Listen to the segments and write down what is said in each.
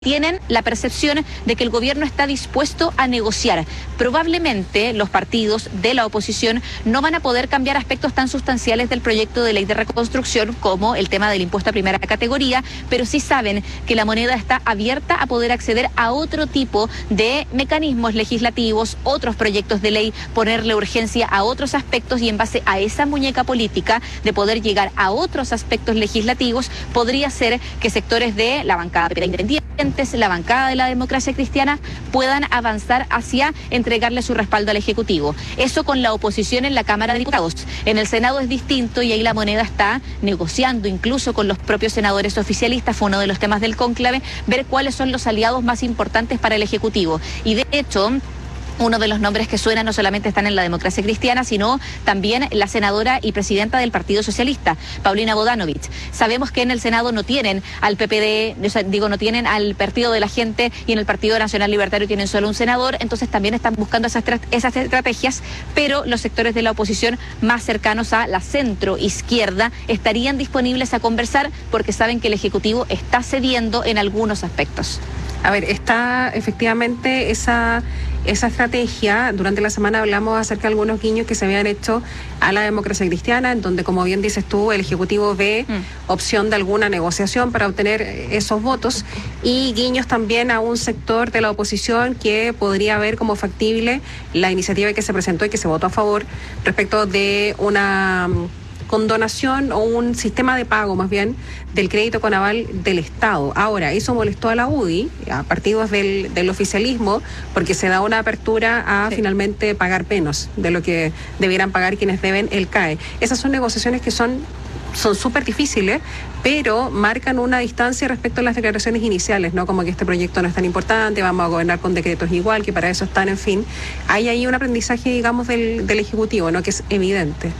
tienen la percepción de que el gobierno está dispuesto a negociar. Probablemente los partidos de la oposición no van a poder cambiar aspectos tan sustanciales del proyecto de ley de reconstrucción como el tema del impuesto a primera categoría, pero sí saben que la moneda está abierta a poder acceder a otro tipo de mecanismos legislativos, otros proyectos de ley, ponerle urgencia a otros aspectos y en base a esa muñeca política de poder llegar a otros aspectos legislativos, podría ser que sectores de la bancada independiente, la bancada de la democracia cristiana puedan avanzar hacia entregarle su respaldo al Ejecutivo. Eso con la oposición en la Cámara de Diputados. En el Senado es distinto y ahí la moneda está negociando incluso con los propios senadores oficialistas. Fue uno de los temas del cónclave, ver cuáles son los aliados más importantes para el Ejecutivo. Y de hecho, uno de los nombres que suena no solamente están en la democracia cristiana, sino también la senadora y presidenta del Partido Socialista, Paulina Bodanovich. Sabemos que en el Senado no tienen al PPD, no tienen al Partido de la Gente, y en el Partido Nacional Libertario tienen solo un senador, entonces también están buscando esas estrategias, pero los sectores de la oposición más cercanos a la centro-izquierda estarían disponibles a conversar porque saben que el Ejecutivo está cediendo en algunos aspectos. A ver, está efectivamente esa estrategia. Durante la semana hablamos acerca de algunos guiños que se habían hecho a la democracia cristiana, en donde, como bien dices tú, el Ejecutivo ve opción de alguna negociación para obtener esos votos, y guiños también a un sector de la oposición que podría ver como factible la iniciativa que se presentó y que se votó a favor respecto de una condonación o un sistema de pago más bien del crédito con aval del Estado. Ahora, eso molestó a la UDI, a partidos del oficialismo, porque se da una apertura a finalmente pagar menos de lo que debieran pagar quienes deben el CAE. Esas son negociaciones que son súper difíciles, pero marcan una distancia respecto a las declaraciones iniciales, ¿no? Como que este proyecto no es tan importante, vamos a gobernar con decretos igual, que para eso están, en fin. Hay ahí un aprendizaje, digamos, del Ejecutivo, ¿no? Que es evidente.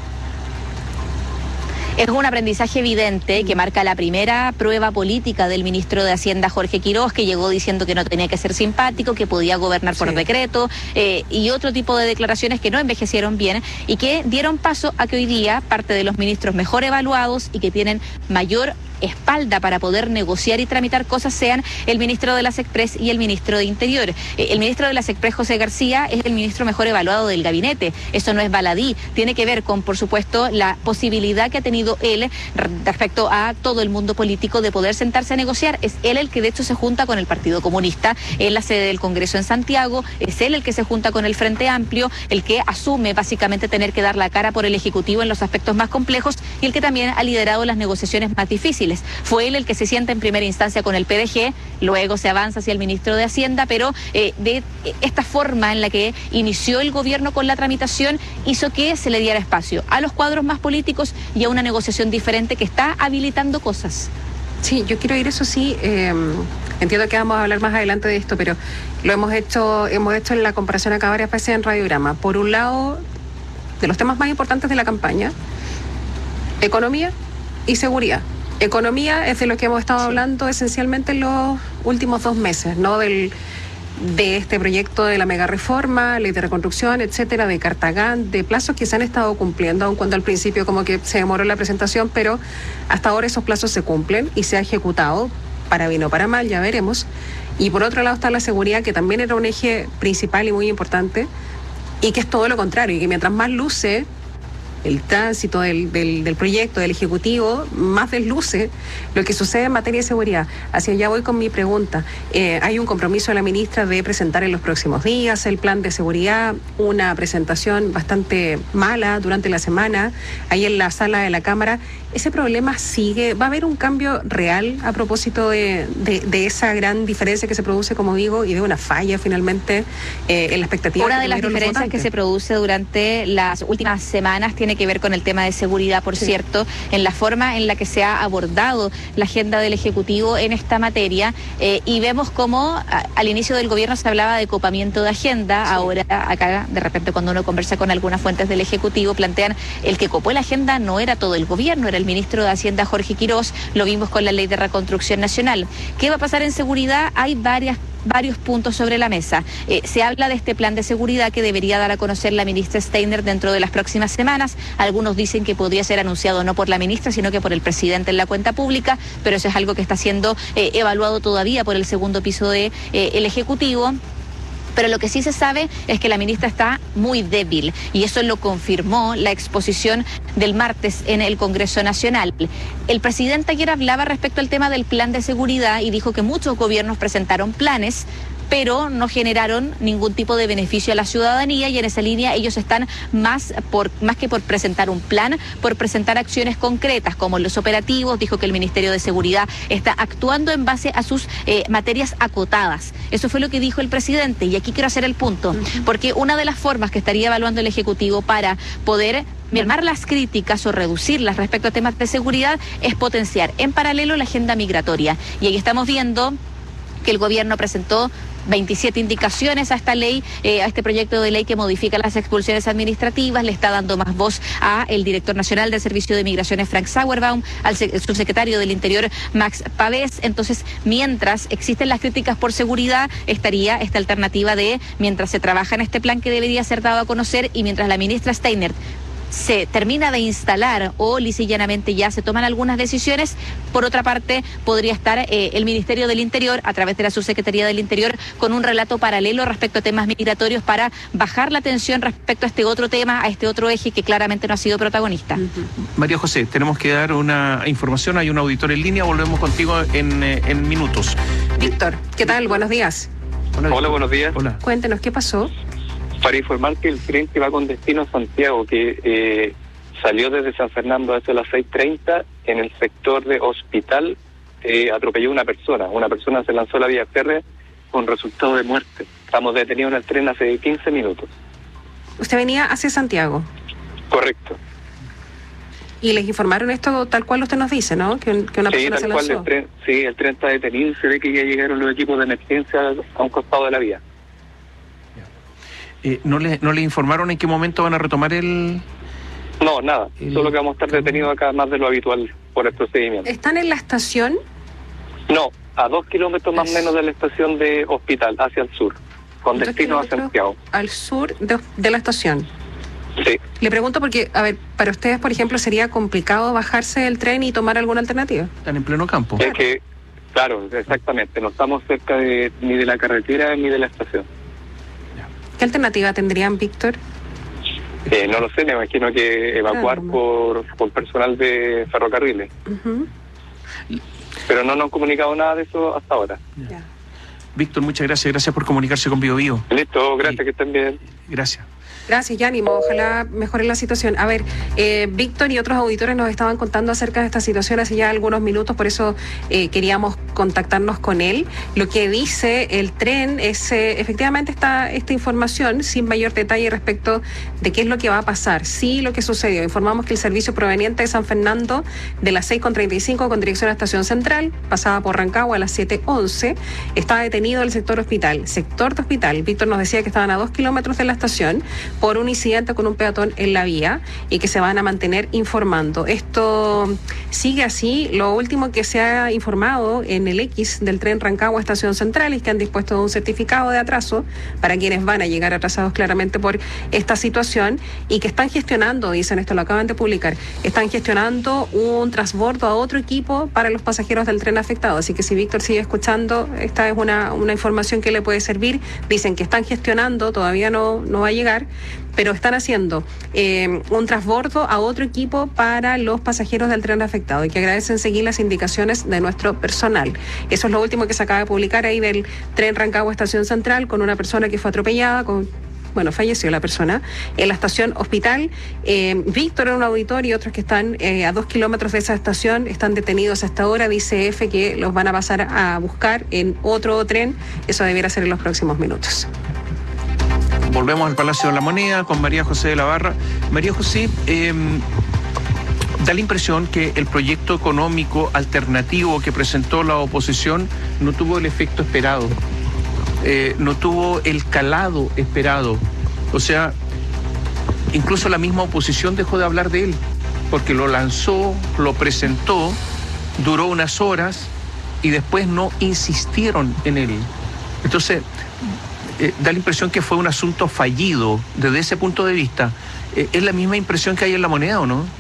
Es un aprendizaje evidente que marca la primera prueba política del ministro de Hacienda, Jorge Quiroz, que llegó diciendo que no tenía que ser simpático, que podía gobernar por decreto, y otro tipo de declaraciones que no envejecieron bien y que dieron paso a que hoy día parte de los ministros mejor evaluados y que tienen mayor espalda para poder negociar y tramitar cosas sean el ministro de la SECPRES y el ministro de Interior. El ministro de la SECPRES, José García, es el ministro mejor evaluado del gabinete. Eso no es baladí. Tiene que ver con, por supuesto, la posibilidad que ha tenido él respecto a todo el mundo político de poder sentarse a negociar. Es él el que de hecho se junta con el Partido Comunista en la sede del Congreso en Santiago. Es él el que se junta con el Frente Amplio, el que asume básicamente tener que dar la cara por el Ejecutivo en los aspectos más complejos y el que también ha liderado las negociaciones más difíciles. Fue él el que se sienta en primera instancia con el PDG, luego se avanza hacia el ministro de Hacienda, pero de esta forma en la que inició el gobierno con la tramitación hizo que se le diera espacio a los cuadros más políticos y a una negociación diferente que está habilitando cosas. Sí, yo quiero ir, eso sí, entiendo que vamos a hablar más adelante de esto, pero lo hemos hecho en la comparación acá varias veces en Radiograma. Por un lado, de los temas más importantes de la campaña, economía y seguridad. Economía es de lo que hemos estado hablando esencialmente en los últimos 2 meses, ¿no? De este proyecto de la mega reforma, ley de reconstrucción, etcétera, de Cartagán, de plazos que se han estado cumpliendo, aun cuando al principio como que se demoró la presentación, pero hasta ahora esos plazos se cumplen y se ha ejecutado, para bien o para mal, ya veremos. Y por otro lado está la seguridad, que también era un eje principal y muy importante, y que es todo lo contrario, y que mientras más luce el tránsito del proyecto, del Ejecutivo, más desluce lo que sucede en materia de seguridad. Hacia allá voy con mi pregunta. Hay un compromiso de la ministra de presentar en los próximos días el plan de seguridad, una presentación bastante mala durante la semana, ahí en la sala de la Cámara. ¿Ese problema sigue? ¿Va a haber un cambio real a propósito de esa gran diferencia que se produce, como digo, y de una falla finalmente en la expectativa? Una de las diferencias que se produce durante las últimas semanas tiene que ver con el tema de seguridad, por cierto, en la forma en la que se ha abordado la agenda del Ejecutivo en esta materia, y vemos cómo al inicio del gobierno se hablaba de copamiento de agenda. Ahora acá de repente cuando uno conversa con algunas fuentes del Ejecutivo plantean el que copó la agenda no era todo el gobierno, era el ministro de Hacienda, Jorge Quiroz. Lo vimos con la ley de reconstrucción nacional. ¿Qué va a pasar en seguridad? Hay varias varios puntos sobre la mesa. Se habla de este plan de seguridad que debería dar a conocer la ministra Steiner dentro de las próximas semanas. Algunos dicen que podría ser anunciado no por la ministra, sino que por el presidente en la cuenta pública, pero eso es algo que está siendo evaluado todavía por el segundo piso del Ejecutivo. Pero lo que sí se sabe es que la ministra está muy débil y eso lo confirmó la exposición del martes en el Congreso Nacional. El presidente ayer hablaba respecto al tema del plan de seguridad y dijo que muchos gobiernos presentaron planes, pero no generaron ningún tipo de beneficio a la ciudadanía, y en esa línea ellos están más que por presentar un plan, por presentar acciones concretas como los operativos. Dijo que el Ministerio de Seguridad está actuando en base a sus materias acotadas. Eso fue lo que dijo el presidente, y aquí quiero hacer el punto, porque una de las formas que estaría evaluando el Ejecutivo para poder mermar las críticas o reducirlas respecto a temas de seguridad es potenciar en paralelo la agenda migratoria. Y ahí estamos viendo que el gobierno presentó 27 indicaciones a esta ley, a este proyecto de ley que modifica las expulsiones administrativas, le está dando más voz a el director nacional del Servicio de Migraciones, Frank Sauerbaum, al subsecretario del Interior, Max Pavés. Entonces, mientras existen las críticas por seguridad, estaría esta alternativa de, mientras se trabaja en este plan que debería ser dado a conocer y mientras la ministra Steiner se termina de instalar o lisa y llanamente ya se toman algunas decisiones, por otra parte podría estar el Ministerio del Interior a través de la Subsecretaría del Interior con un relato paralelo respecto a temas migratorios para bajar la tensión respecto a este otro tema, a este otro eje que claramente no ha sido protagonista. María José, tenemos que dar una información, hay un auditor en línea, volvemos contigo en minutos. Víctor, ¿qué tal? Buenos días. Hola, buenos días. Hola. Cuéntenos, ¿qué pasó? Para informar que el tren que va con destino a Santiago, que salió desde San Fernando hacia las 6:30, en el sector de Hospital, atropelló a una persona. Una persona se lanzó a la vía férrea con resultado de muerte. Estamos detenidos en el tren hace 15 minutos. ¿Usted venía hacia Santiago? Correcto. Y les informaron esto tal cual usted nos dice, ¿no? Que una persona se lanzó. El tren está detenido y se ve que ya llegaron los equipos de emergencia a un costado de la vía. ¿No le informaron en qué momento van a retomar el...? No, nada. Solo que vamos a estar detenidos acá más de lo habitual por el procedimiento. ¿Están en la estación? No, a 2 kilómetros más o menos de la estación de Hospital, hacia el sur, con destino a Santiago. Al sur de la estación. Sí. Le pregunto porque, a ver, para ustedes, por ejemplo, ¿sería complicado bajarse del tren y tomar alguna alternativa? Están en pleno campo. Es que, claro, exactamente. No estamos cerca ni de la carretera ni de la estación. ¿Qué alternativa tendrían, Víctor? No lo sé, me imagino que evacuar por personal de ferrocarriles. Pero no nos han comunicado nada de eso hasta ahora. Ya. Víctor, muchas gracias. Gracias por comunicarse con Bio Bio. Listo, gracias, que estén bien. Gracias. Gracias, y ánimo, ojalá mejore la situación. A ver, Víctor y otros auditores nos estaban contando acerca de esta situación hace ya algunos minutos, por eso queríamos contactarnos con él. Lo que dice el tren es, efectivamente está esta información sin mayor detalle respecto de qué es lo que va a pasar. Sí, lo que sucedió. Informamos que el servicio proveniente de San Fernando de las 6:35 con dirección a Estación Central, pasaba por Rancagua a las 7:11, estaba detenido en el sector Hospital. Sector de Hospital, Víctor nos decía que estaban a 2 kilómetros de la estación por un incidente con un peatón en la vía y que se van a mantener informando. Esto sigue así. Lo último que se ha informado en el X del tren Rancagua Estación Central es que han dispuesto un certificado de atraso para quienes van a llegar atrasados claramente por esta situación y que están gestionando, dicen, esto lo acaban de publicar, están gestionando un transbordo a otro equipo para los pasajeros del tren afectado. Así que si Víctor sigue escuchando, esta es una información que le puede servir. Dicen que están gestionando, todavía no va a llegar, pero están haciendo un transbordo a otro equipo para los pasajeros del tren afectado y que agradecen seguir las indicaciones de nuestro personal. Eso es lo último que se acaba de publicar ahí del tren Rancagua Estación Central, con una persona que fue atropellada, falleció la persona en la estación Hospital. Víctor en un auditor y otros que están a 2 kilómetros de esa estación están detenidos hasta ahora. Dice F que los van a pasar a buscar en otro tren. Eso debiera ser en los próximos minutos. Volvemos al Palacio de la Moneda con María José de la Barra. María José, da la impresión que el proyecto económico alternativo que presentó la oposición no tuvo el efecto esperado, no tuvo el calado esperado. O sea, incluso la misma oposición dejó de hablar de él, porque lo lanzó, lo presentó, duró unas horas y después no insistieron en él. Entonces, da la impresión que fue un asunto fallido desde ese punto de vista. ¿Es la misma impresión que hay en La Moneda o no?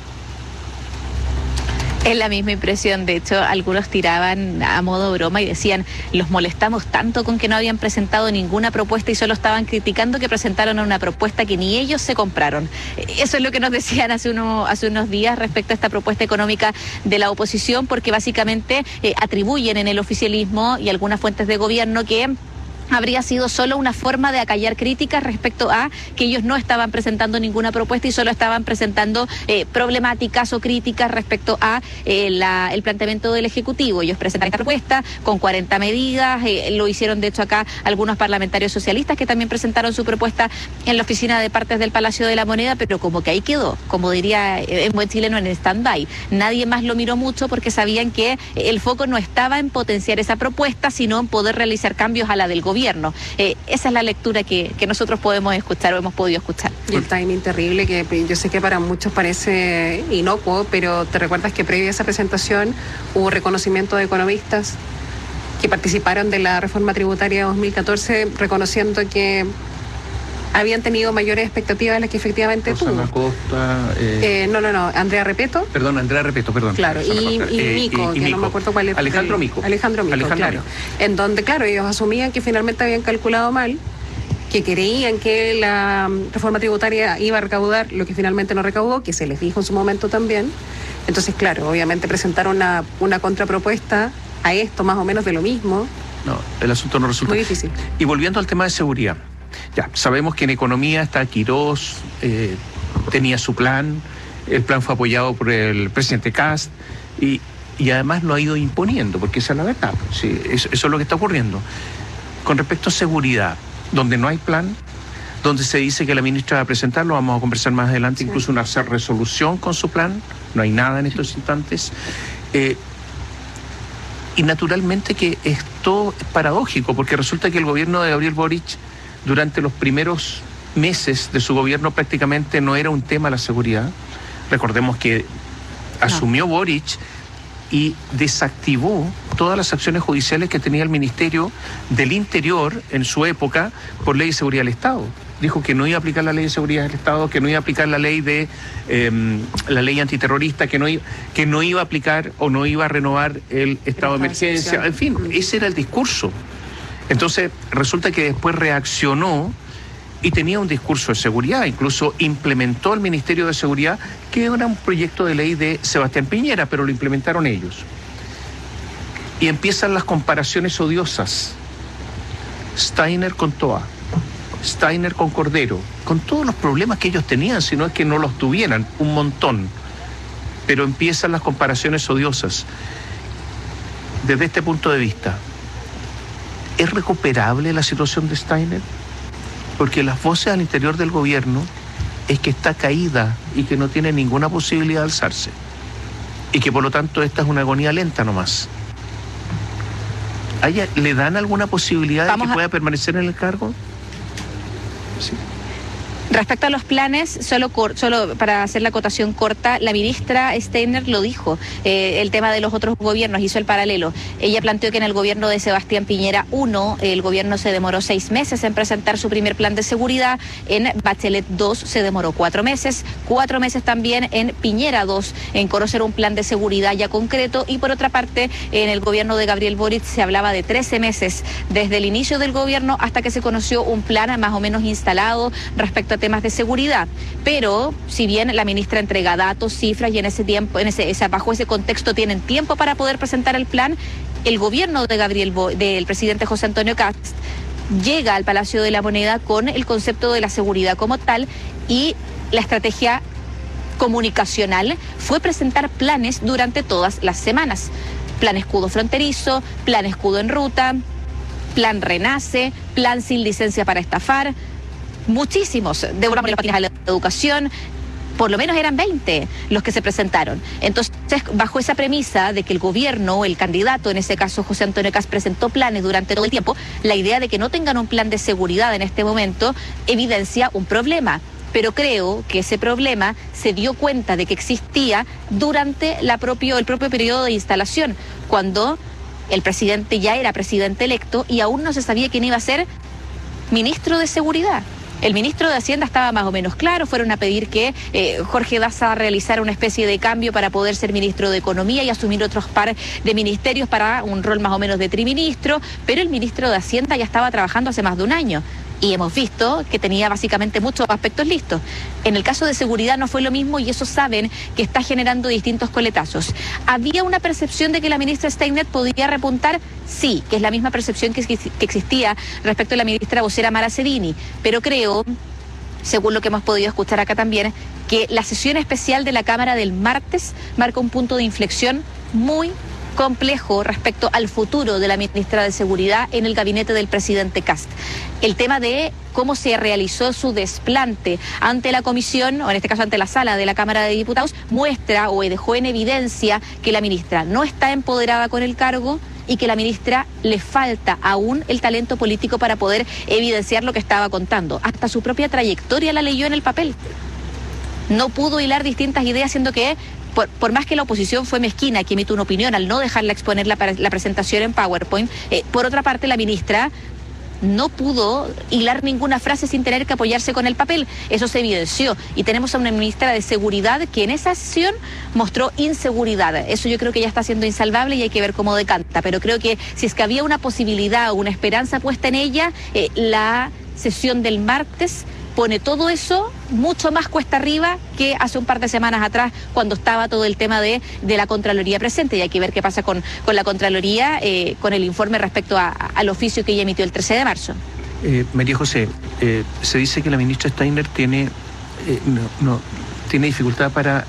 Es la misma impresión. De hecho, algunos tiraban a modo broma y decían, los molestamos tanto con que no habían presentado ninguna propuesta y solo estaban criticando que presentaron una propuesta que ni ellos se compraron. Eso es lo que nos decían hace unos días respecto a esta propuesta económica de la oposición, porque básicamente atribuyen en el oficialismo y algunas fuentes de gobierno que habría sido solo una forma de acallar críticas respecto a que ellos no estaban presentando ninguna propuesta y solo estaban presentando problemáticas o críticas respecto a el planteamiento del Ejecutivo. Ellos presentaron esta propuesta con 40 medidas, lo hicieron de hecho acá algunos parlamentarios socialistas que también presentaron su propuesta en la oficina de partes del Palacio de la Moneda, pero como que ahí quedó, como diría en buen chileno, en stand-by. Nadie más lo miró mucho porque sabían que el foco no estaba en potenciar esa propuesta, sino en poder realizar cambios a la del gobierno. Esa es la lectura que nosotros podemos escuchar o hemos podido escuchar. Y el timing terrible, que yo sé que para muchos parece inocuo, pero te recuerdas que previo a esa presentación hubo reconocimiento de economistas que participaron de la reforma tributaria 2014, reconociendo que habían tenido mayores expectativas de las que efectivamente Rosana tuvo. Costa, No, Andrea Repeto. Perdón, Andrea Repeto, perdón. Claro, y Mico, que Mico. no me acuerdo cuál es. Alejandro Mico. Alejandro Mico, claro. Mico. En donde, claro, ellos asumían que finalmente habían calculado mal, que creían que la reforma tributaria iba a recaudar lo que finalmente no recaudó, que se les dijo en su momento también. Entonces, claro, obviamente presentaron una contrapropuesta a esto, más o menos de lo mismo. No, el asunto no resulta. Muy difícil. Y volviendo al tema de seguridad. Ya, sabemos que en economía está Quirós, tenía su plan, el plan fue apoyado por el presidente Kast y además lo ha ido imponiendo, porque esa es la verdad, sí, eso es lo que está ocurriendo. Con respecto a seguridad, donde no hay plan, donde se dice que la ministra va a presentarlo, vamos a conversar más adelante, sí, incluso una resolución con su plan, no hay nada en estos instantes. Y naturalmente que esto es paradójico, porque resulta que el gobierno de Gabriel Boric, durante los primeros meses de su gobierno, prácticamente no era un tema la seguridad. Recordemos que asumió Boric y desactivó todas las acciones judiciales que tenía el Ministerio del Interior en su época por ley de seguridad del Estado. Dijo que no iba a aplicar la ley de seguridad del Estado, que no iba a aplicar la ley de la ley antiterrorista, que no iba a aplicar o no iba a renovar el estado de emergencia. En fin, ese era el discurso. Entonces, resulta que después reaccionó y tenía un discurso de seguridad, incluso implementó el Ministerio de Seguridad, que era un proyecto de ley de Sebastián Piñera, pero lo implementaron ellos. Y empiezan las comparaciones odiosas. Steiner con Toa, Steiner con Cordero, con todos los problemas que ellos tenían, si no es que no los tuvieran, un montón. Pero empiezan las comparaciones odiosas. Desde este punto de vista, ¿es recuperable la situación de Steiner? Porque las voces al interior del gobierno es que está caída y que no tiene ninguna posibilidad de alzarse. Y que por lo tanto esta es una agonía lenta nomás. ¿Le dan alguna posibilidad de que pueda permanecer en el cargo? Sí. Respecto a los planes, solo para hacer la acotación corta, la ministra Steiner lo dijo, el tema de los otros gobiernos, hizo el paralelo. Ella planteó que en el gobierno de Sebastián Piñera I, el gobierno se demoró 6 meses en presentar su primer plan de seguridad, en Bachelet II se demoró 4 meses, 4 meses también en Piñera II, en conocer un plan de seguridad ya concreto, y por otra parte, en el gobierno de Gabriel Boric se hablaba de 13 meses, desde el inicio del gobierno hasta que se conoció un plan más o menos instalado respecto a temas de seguridad. Pero si bien la ministra entrega datos, cifras, y en ese tiempo, bajo ese contexto tienen tiempo para poder presentar el plan, el gobierno de del presidente José Antonio Kast llega al Palacio de la Moneda con el concepto de la seguridad como tal, y la estrategia comunicacional fue presentar planes durante todas las semanas. Plan escudo fronterizo, plan escudo en ruta, plan renace, plan sin licencia para estafar, muchísimos, devolvamos las páginas a la educación, por lo menos eran 20 los que se presentaron. Entonces, bajo esa premisa de que el gobierno, el candidato, en ese caso José Antonio Kast, presentó planes durante todo el tiempo, la idea de que no tengan un plan de seguridad en este momento evidencia un problema. Pero creo que ese problema se dio cuenta de que existía durante el propio periodo de instalación, cuando el presidente ya era presidente electo y aún no se sabía quién iba a ser ministro de Seguridad. El ministro de Hacienda estaba más o menos claro, fueron a pedir que Jorge Daza realizara una especie de cambio para poder ser ministro de Economía y asumir otros par de ministerios para un rol más o menos de triministro, pero el ministro de Hacienda ya estaba trabajando hace más de un año. Y hemos visto que tenía básicamente muchos aspectos listos. En el caso de seguridad no fue lo mismo y eso saben que está generando distintos coletazos. ¿Había una percepción de que la ministra Steiner podía repuntar? Sí, que es la misma percepción que existía respecto a la ministra vocera Mara Cedini. Pero creo, según lo que hemos podido escuchar acá también, que la sesión especial de la Cámara del martes marca un punto de inflexión muy complejo respecto al futuro de la ministra de Seguridad en el gabinete del presidente Kast. El tema de cómo se realizó su desplante ante la comisión, o en este caso ante la sala de la Cámara de Diputados, muestra o dejó en evidencia que la ministra no está empoderada con el cargo y que la ministra le falta aún el talento político para poder evidenciar lo que estaba contando. Hasta su propia trayectoria la leyó en el papel. No pudo hilar distintas ideas, siendo que por más que la oposición fue mezquina, que emite una opinión al no dejarla exponer la presentación en PowerPoint, por otra parte la ministra no pudo hilar ninguna frase sin tener que apoyarse con el papel. Eso se evidenció. Y tenemos a una ministra de Seguridad que en esa sesión mostró inseguridad. Eso yo creo que ya está siendo insalvable y hay que ver cómo decanta. Pero creo que si es que había una posibilidad o una esperanza puesta en ella, la sesión del martes pone todo eso mucho más cuesta arriba que hace un par de semanas atrás, cuando estaba todo el tema de la Contraloría presente. Y hay que ver qué pasa con la Contraloría, con el informe respecto al oficio que ella emitió el 13 de marzo. María José, se dice que la ministra Steiner tiene dificultad para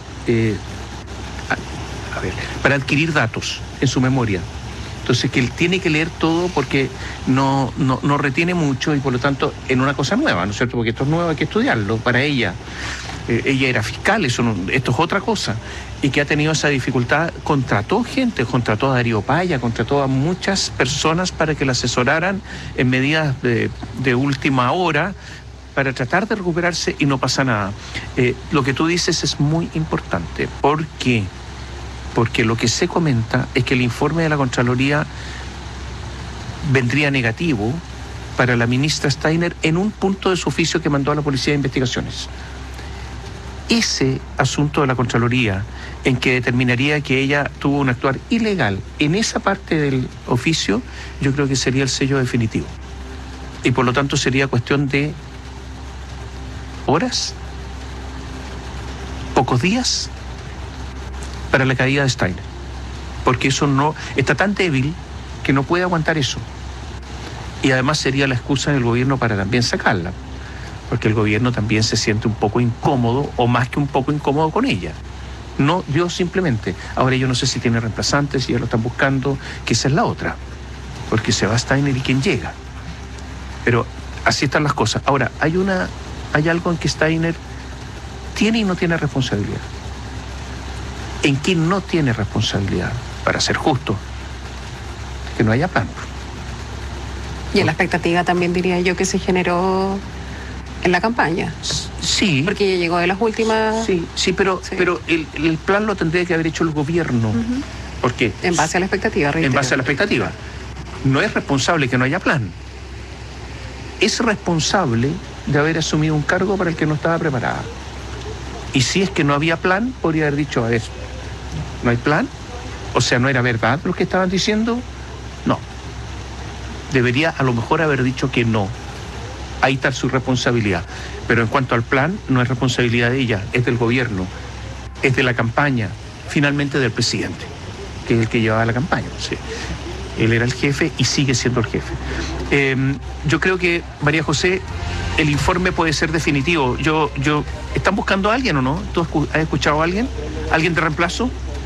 adquirir datos en su memoria. Entonces, que él tiene que leer todo porque no retiene mucho y por lo tanto en una cosa nueva, ¿no es cierto? Porque esto es nuevo, hay que estudiarlo para ella. Ella era fiscal, esto es otra cosa. Y que ha tenido esa dificultad, contrató a Darío Paya, contrató a muchas personas para que la asesoraran en medidas de última hora para tratar de recuperarse y no pasa nada. Lo que tú dices es muy importante. ¿Por qué? Porque lo que se comenta es que el informe de la Contraloría vendría negativo para la ministra Steiner en un punto de su oficio que mandó a la Policía de Investigaciones. Ese asunto de la Contraloría, en que determinaría que ella tuvo un actuar ilegal en esa parte del oficio, yo creo que sería el sello definitivo. Y por lo tanto sería cuestión de horas, pocos días, para la caída de Steiner, porque eso no está tan débil que no puede aguantar eso. Y además sería la excusa del gobierno para también sacarla, porque el gobierno también se siente un poco incómodo, o más que un poco incómodo con ella. No, yo simplemente, ahora yo no sé si tiene reemplazantes, si ya lo están buscando, que esa es la otra, porque se va Steiner y quién llega. Pero así están las cosas. Ahora, hay algo en que Steiner tiene y no tiene responsabilidad. ¿En quién no tiene responsabilidad? Para ser justo, que no haya plan. Y en la expectativa también diría yo que se generó en la campaña. Sí. Porque ya llegó de las últimas... Sí, pero el plan lo tendría que haber hecho el gobierno. Uh-huh. ¿Por qué? En base a la expectativa, reitero. En base a la expectativa. No es responsable que no haya plan. Es responsable de haber asumido un cargo para el que no estaba preparada. Y si es que no había plan, podría haber dicho, a ver, ¿no hay plan? O sea, ¿no era verdad lo que estaban diciendo? No. Debería a lo mejor haber dicho que no. Ahí está su responsabilidad. Pero en cuanto al plan, no es responsabilidad de ella, es del gobierno, es de la campaña, finalmente del presidente, que es el que llevaba la campaña. Sí. Él era el jefe y sigue siendo el jefe. Yo creo que, María José, el informe puede ser definitivo. ¿Están buscando a alguien o no? ¿Tú has escuchado a alguien? ¿Alguien de reemplazo?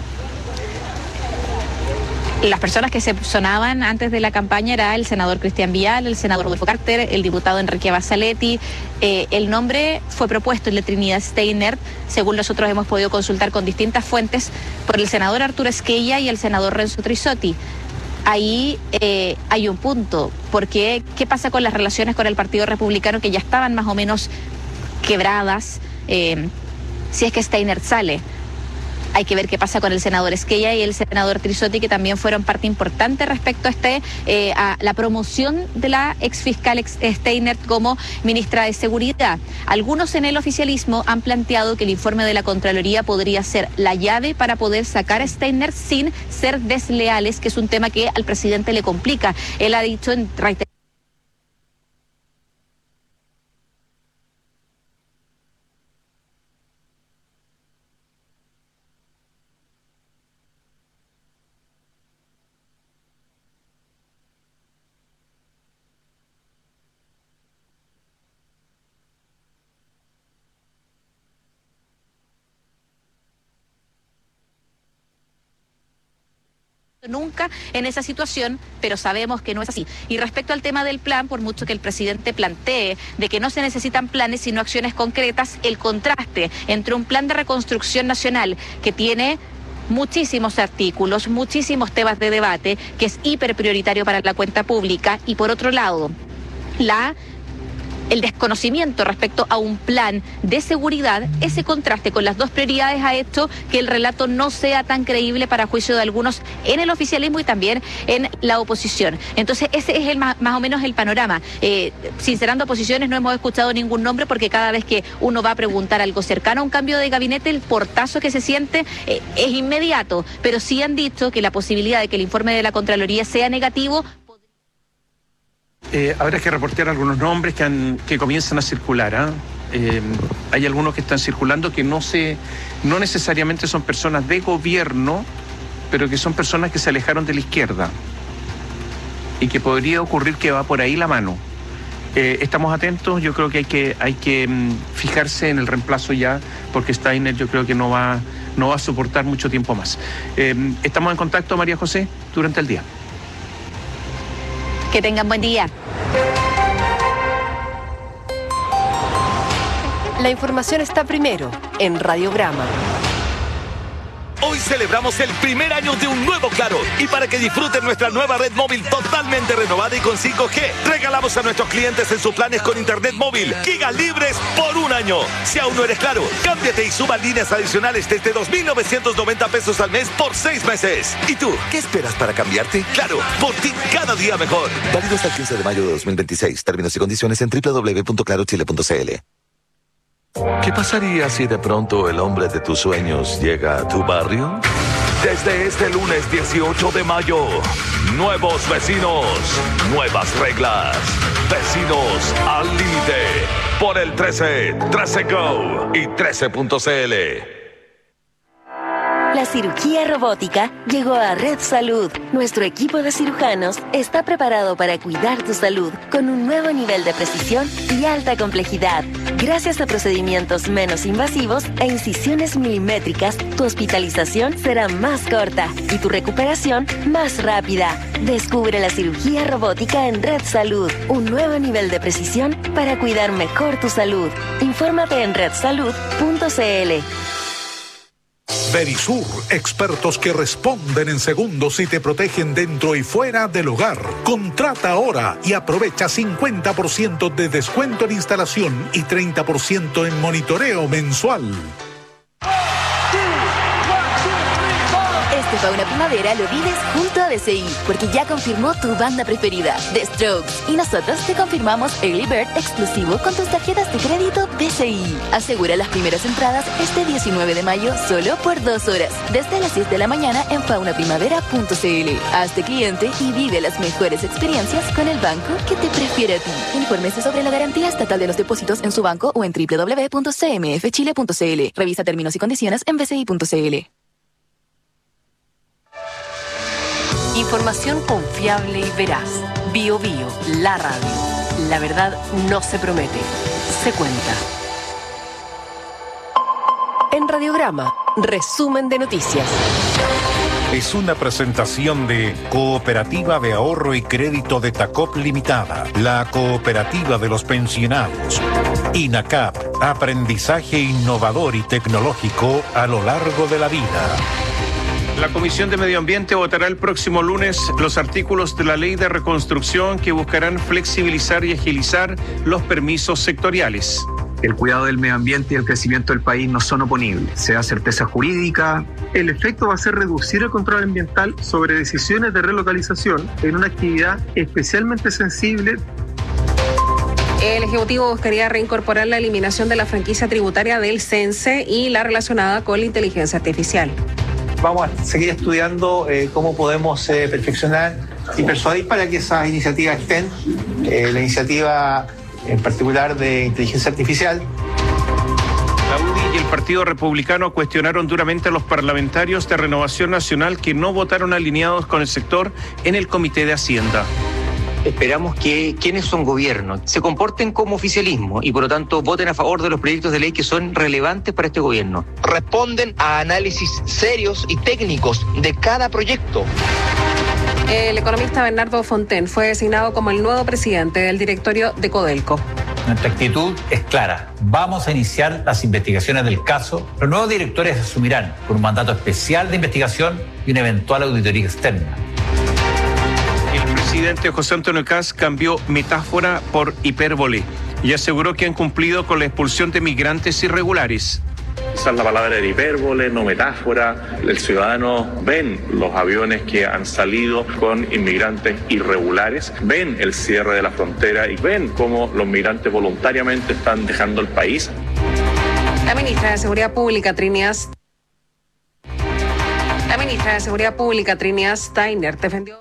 Las personas que se sonaban antes de la campaña era el senador Cristian Vial, el senador Rodolfo Carter, el diputado Enrique Basaletti. El nombre fue propuesto en la Trinidad Steiner, según nosotros hemos podido consultar con distintas fuentes, por el senador Arturo Esquella y el senador Renzo Trisotti. Ahí hay un punto, porque ¿qué pasa con las relaciones con el Partido Republicano que ya estaban más o menos quebradas si es que Steiner sale? Hay que ver qué pasa con el senador Esquella y el senador Trisotti, que también fueron parte importante respecto a la promoción de la exfiscal Steinert como ministra de Seguridad. Algunos en el oficialismo han planteado que el informe de la Contraloría podría ser la llave para poder sacar a Steinert sin ser desleales, que es un tema que al presidente le complica. Él ha dicho en reiteraciones nunca en esa situación, pero sabemos que no es así. Y respecto al tema del plan, por mucho que el presidente plantee de que no se necesitan planes sino acciones concretas, el contraste entre un plan de reconstrucción nacional que tiene muchísimos artículos, muchísimos temas de debate, que es hiper prioritario para la cuenta pública, y por otro lado, el desconocimiento respecto a un plan de seguridad, ese contraste con las dos prioridades ha hecho que el relato no sea tan creíble para juicio de algunos en el oficialismo y también en la oposición. Entonces ese es más o menos el panorama. Sincerando posiciones, no hemos escuchado ningún nombre, porque cada vez que uno va a preguntar algo cercano a un cambio de gabinete, el portazo que se siente es inmediato, pero sí han dicho que la posibilidad de que el informe de la Contraloría sea negativo. Habrá que reportear algunos nombres que comienzan a circular. Hay algunos que están circulando que no necesariamente son personas de gobierno, pero que son personas que se alejaron de la izquierda y que podría ocurrir que va por ahí la mano. Estamos atentos. Yo creo que hay que fijarse en el reemplazo ya, porque Steinert yo creo que no va a soportar mucho tiempo más. Estamos en contacto, María José, durante el día. Que tengan buen día. La información está primero en Radiograma. Hoy celebramos el primer año de un nuevo Claro, y para que disfruten nuestra nueva red móvil totalmente renovada y con 5G, regalamos a nuestros clientes en sus planes con internet móvil gigas libres por un año. Si aún no eres Claro, cámbiate y suba líneas adicionales desde 2.990 pesos al mes por 6 meses. ¿Y tú, qué esperas para cambiarte? Claro, por ti cada día mejor. Válido hasta el 15 de mayo de 2026. Términos y condiciones en www.clarochile.cl. ¿Qué pasaría si de pronto el hombre de tus sueños llega a tu barrio? Desde este lunes 18 de mayo, nuevos vecinos, nuevas reglas. Vecinos al límite. Por el 13, 13 Go y 13.cl. La cirugía robótica llegó a Red Salud. Nuestro equipo de cirujanos está preparado para cuidar tu salud con un nuevo nivel de precisión y alta complejidad. Gracias a procedimientos menos invasivos e incisiones milimétricas, tu hospitalización será más corta y tu recuperación más rápida. Descubre la cirugía robótica en Red Salud, un nuevo nivel de precisión para cuidar mejor tu salud. Infórmate en redsalud.cl. Verisur, expertos que responden en segundos y te protegen dentro y fuera del hogar. Contrata ahora y aprovecha 50% de descuento en instalación y 30% en monitoreo mensual. Este Fauna Primavera lo vives junto a DCI, porque ya confirmó tu banda preferida, The Strokes. Y nosotros te confirmamos Early Bird exclusivo con tus tarjetas de crédito DCI. Asegura las primeras entradas este 19 de mayo solo por 2 horas, desde las 6 de la mañana en faunaprimavera.cl. Hazte cliente y vive las mejores experiencias con el banco que te prefiere a ti. Infórmese sobre la garantía estatal de los depósitos en su banco o en www.cmfchile.cl. Revisa términos y condiciones en bci.cl. Información confiable y veraz. Bio Bio, la radio. La verdad no se promete, se cuenta. En Radiograma, resumen de noticias. Es una presentación de Cooperativa de Ahorro y Crédito de Tacop Limitada, la cooperativa de los pensionados. INACAP, aprendizaje innovador y tecnológico a lo largo de la vida. La Comisión de Medio Ambiente votará el próximo lunes los artículos de la Ley de Reconstrucción que buscarán flexibilizar y agilizar los permisos sectoriales. El cuidado del medio ambiente y el crecimiento del país no son oponibles. Se da certeza jurídica. El efecto va a ser reducir el control ambiental sobre decisiones de relocalización en una actividad especialmente sensible. El Ejecutivo buscaría reincorporar la eliminación de la franquicia tributaria del CENSE y la relacionada con la inteligencia artificial. Vamos a seguir estudiando cómo podemos perfeccionar y persuadir para que esas iniciativas estén. La iniciativa en particular de inteligencia artificial. La UDI y el Partido Republicano cuestionaron duramente a los parlamentarios de Renovación Nacional que no votaron alineados con el sector en el Comité de Hacienda. Esperamos que quienes son gobierno se comporten como oficialismo y por lo tanto voten a favor de los proyectos de ley que son relevantes para este gobierno. Responden a análisis serios y técnicos de cada proyecto. El economista Bernardo Fontaine fue designado como el nuevo presidente del directorio de Codelco. Nuestra actitud es clara. Vamos a iniciar las investigaciones del caso. Los nuevos directores asumirán con un mandato especial de investigación y una eventual auditoría externa. El presidente José Antonio Kast cambió metáfora por hipérbole y aseguró que han cumplido con la expulsión de migrantes irregulares. Usar la palabra de hipérbole, no metáfora. El ciudadano ven los aviones que han salido con inmigrantes irregulares, ven el cierre de la frontera y ven cómo los migrantes voluntariamente están dejando el país. La ministra de Seguridad Pública, Trinidad Steiner, defendió.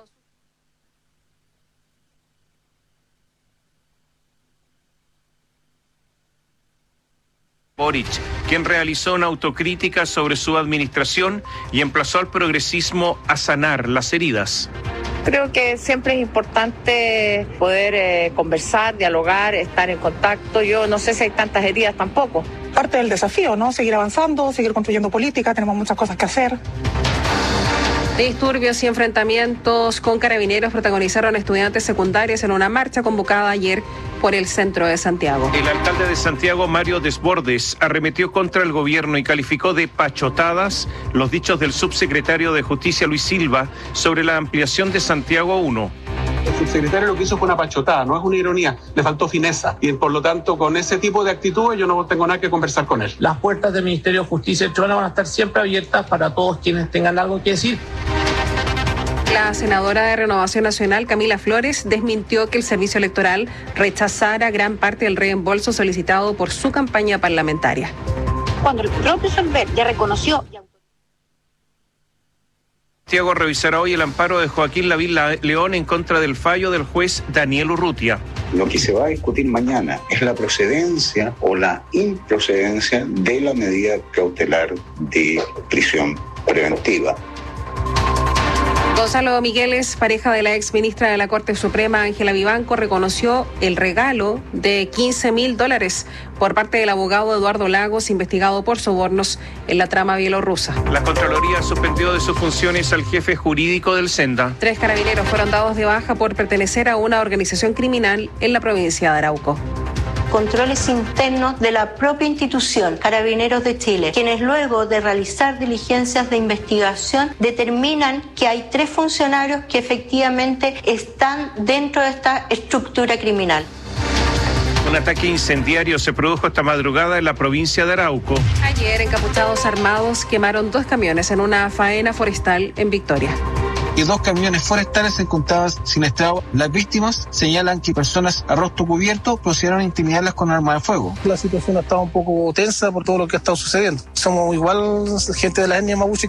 Boric, quien realizó una autocrítica sobre su administración y emplazó al progresismo a sanar las heridas. Creo que siempre es importante poder conversar, dialogar, estar en contacto. Yo no sé si hay tantas heridas tampoco. Parte del desafío, ¿no? Seguir avanzando, seguir construyendo política, tenemos muchas cosas que hacer. Disturbios y enfrentamientos con carabineros protagonizaron estudiantes secundarios en una marcha convocada ayer por el centro de Santiago. El alcalde de Santiago, Mario Desbordes, arremetió contra el gobierno y calificó de pachotadas los dichos del subsecretario de Justicia, Luis Silva, sobre la ampliación de Santiago 1. El subsecretario lo que hizo fue una pachotada, no es una ironía, le faltó fineza y por lo tanto con ese tipo de actitudes yo no tengo nada que conversar con él. Las puertas del Ministerio de Justicia y Tribunal van a estar siempre abiertas para todos quienes tengan algo que decir. La senadora de Renovación Nacional, Camila Flores, desmintió que el servicio electoral rechazara gran parte del reembolso solicitado por su campaña parlamentaria. Cuando el propio Solver ya reconoció... Santiago revisará hoy el amparo de Joaquín Lavín León en contra del fallo del juez Daniel Urrutia. Lo que se va a discutir mañana es la procedencia o la improcedencia de la medida cautelar de prisión preventiva. Gonzalo Migueles, pareja de la exministra de la Corte Suprema, Ángela Vivanco, reconoció el regalo de $15,000 por parte del abogado Eduardo Lagos, investigado por sobornos en la trama bielorrusa. La Contraloría suspendió de sus funciones al jefe jurídico del Senda. 3 carabineros fueron dados de baja por pertenecer a una organización criminal en la provincia de Arauco. Controles internos de la propia institución, Carabineros de Chile, quienes luego de realizar diligencias de investigación determinan que hay 3 funcionarios que efectivamente están dentro de esta estructura criminal. Un ataque incendiario se produjo esta madrugada en la provincia de Arauco. Ayer, encapuchados armados quemaron 2 camiones en una faena forestal en Victoria. Y 2 camiones forestales se encontraban siniestrados. Las víctimas señalan que personas a rostro cubierto procedieron a intimidarlas con armas de fuego. La situación ha estado un poco tensa por todo lo que ha estado sucediendo. Somos igual gente de la etnia mapuche.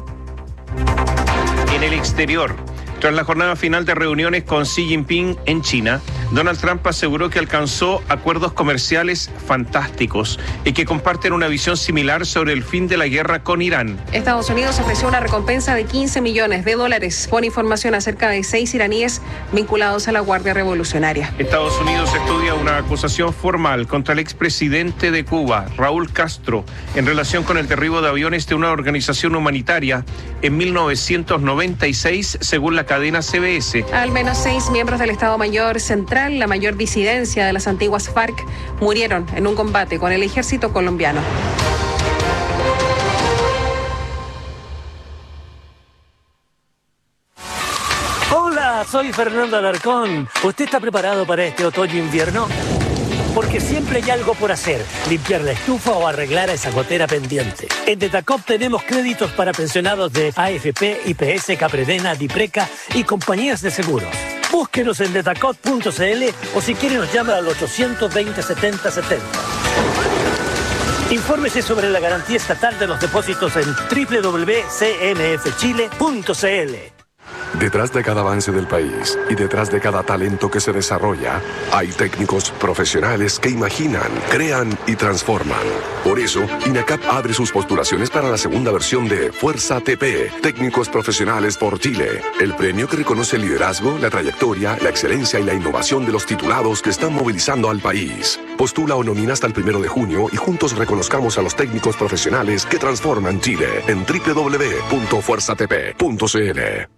En el exterior, tras la jornada final de reuniones con Xi Jinping en China, Donald Trump aseguró que alcanzó acuerdos comerciales fantásticos y que comparten una visión similar sobre el fin de la guerra con Irán. Estados Unidos ofreció una recompensa de $15 millones por información acerca de 6 iraníes vinculados a la Guardia Revolucionaria. Estados Unidos estudia una acusación formal contra el expresidente de Cuba, Raúl Castro, en relación con el derribo de aviones de una organización humanitaria en 1996, según la cadena CBS. Al menos 6 miembros del Estado Mayor Central, la mayor disidencia de las antiguas FARC, murieron en un combate con el ejército colombiano. Hola, soy Fernando Alarcón. ¿Usted está preparado para este otoño-invierno? Porque siempre hay algo por hacer, limpiar la estufa o arreglar a esa gotera pendiente. En Detacop tenemos créditos para pensionados de AFP, IPS, Capredena, Dipreca y compañías de seguros. Búsquenos en detacop.cl o si quiere nos llama al 820 70 70. Infórmese sobre la garantía estatal de los depósitos en www.cnfchile.cl. Detrás de cada avance del país y detrás de cada talento que se desarrolla, hay técnicos profesionales que imaginan, crean y transforman. Por eso, INACAP abre sus postulaciones para la segunda versión de Fuerza TP, Técnicos Profesionales por Chile, el premio que reconoce el liderazgo, la trayectoria, la excelencia y la innovación de los titulados que están movilizando al país. Postula o nomina hasta el 1 de junio y juntos reconozcamos a los técnicos profesionales que transforman Chile en www.fuerzatp.cl.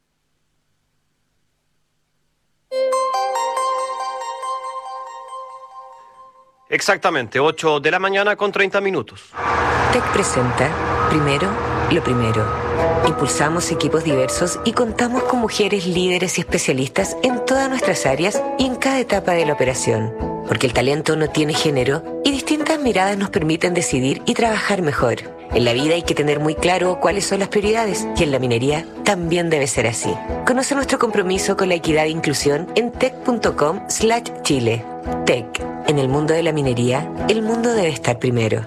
Exactamente, 8 de la mañana con 30 minutos. TEC presenta Primero, lo primero. Impulsamos equipos diversos y contamos con mujeres líderes y especialistas en todas nuestras áreas y en cada etapa de la operación. Porque el talento no tiene género y distintas miradas nos permiten decidir y trabajar mejor. En la vida hay que tener muy claro cuáles son las prioridades y en la minería también debe ser así. Conoce nuestro compromiso con la equidad e inclusión en tec.com/Chile. TEC. En el mundo de la minería, el mundo debe estar primero.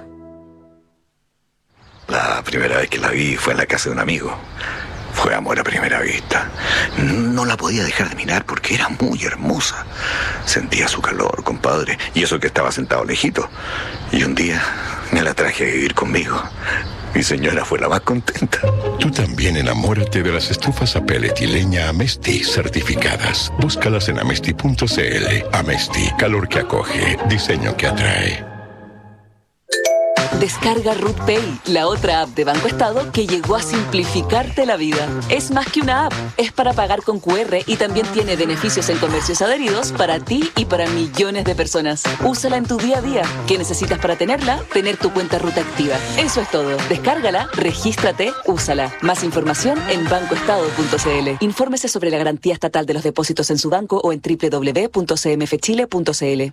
La primera vez que la vi fue en la casa de un amigo. Fue amor a primera vista. No la podía dejar de mirar porque era muy hermosa. Sentía su calor, compadre, y eso que estaba sentado lejito. Y un día me la traje a vivir conmigo. Mi señora fue la más contenta. Tú también enamórate de las estufas a pellet y leña Amesti certificadas. Búscalas en amesti.cl. Amesti, calor que acoge, diseño que atrae. Descarga RootPay, la otra app de Banco Estado que llegó a simplificarte la vida. Es más que una app, es para pagar con QR y también tiene beneficios en comercios adheridos para ti y para millones de personas. Úsala en tu día a día. ¿Qué necesitas para tenerla? Tener tu cuenta Ruta activa. Eso es todo. Descárgala, regístrate, úsala. Más información en bancoestado.cl. Infórmese sobre la garantía estatal de los depósitos en su banco o en www.cmfchile.cl.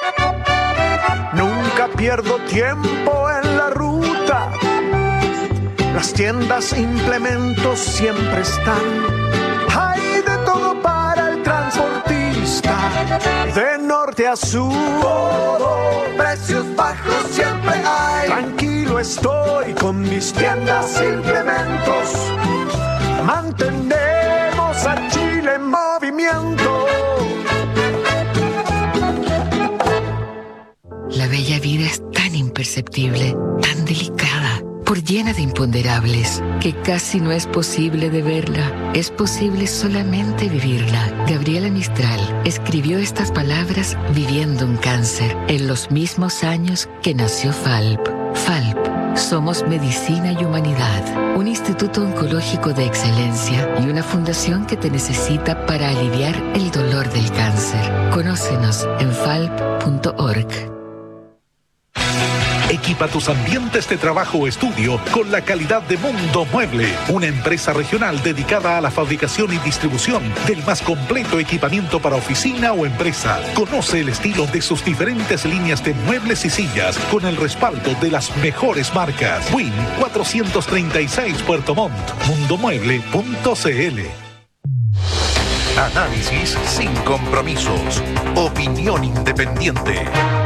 Nunca pierdo tiempo en la ruta. Las tiendas e implementos siempre están. Hay de todo para el transportista. De norte a sur, precios bajos siempre hay. Tranquilo estoy con mis tiendas e implementos. Mantenemos a Chile en movimiento. La bella vida es tan imperceptible, tan delicada, por llena de imponderables, que casi no es posible de verla. Es posible solamente vivirla. Gabriela Mistral escribió estas palabras viviendo un cáncer en los mismos años que nació FALP. FALP. Somos Medicina y Humanidad, un instituto oncológico de excelencia y una fundación que te necesita para aliviar el dolor del cáncer. Conócenos en falp.org. Equipa tus ambientes de trabajo o estudio con la calidad de Mundo Mueble, una empresa regional dedicada a la fabricación y distribución del más completo equipamiento para oficina o empresa. Conoce el estilo de sus diferentes líneas de muebles y sillas con el respaldo de las mejores marcas. Win 436 Puerto Montt, mundomueble.cl. Análisis sin compromisos. Opinión independiente.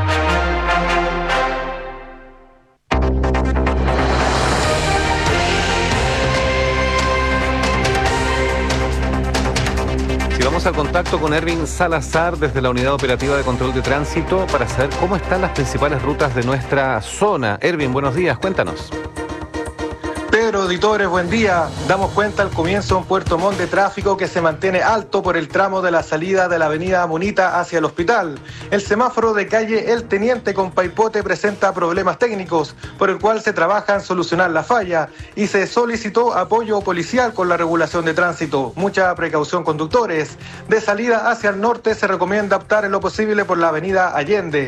Y vamos al contacto con Erwin Salazar desde la Unidad Operativa de Control de Tránsito para saber cómo están las principales rutas de nuestra zona. Erwin, buenos días, cuéntanos. Pedro, auditores, buen día. Damos cuenta al comienzo de un Puerto Montt de tráfico que se mantiene alto por el tramo de la salida de la avenida Munita hacia el hospital. El semáforo de calle El Teniente con Paipote presenta problemas técnicos, por el cual se trabaja en solucionar la falla y se solicitó apoyo policial con la regulación de tránsito. Mucha precaución, conductores. De salida hacia el norte se recomienda optar en lo posible por la avenida Allende.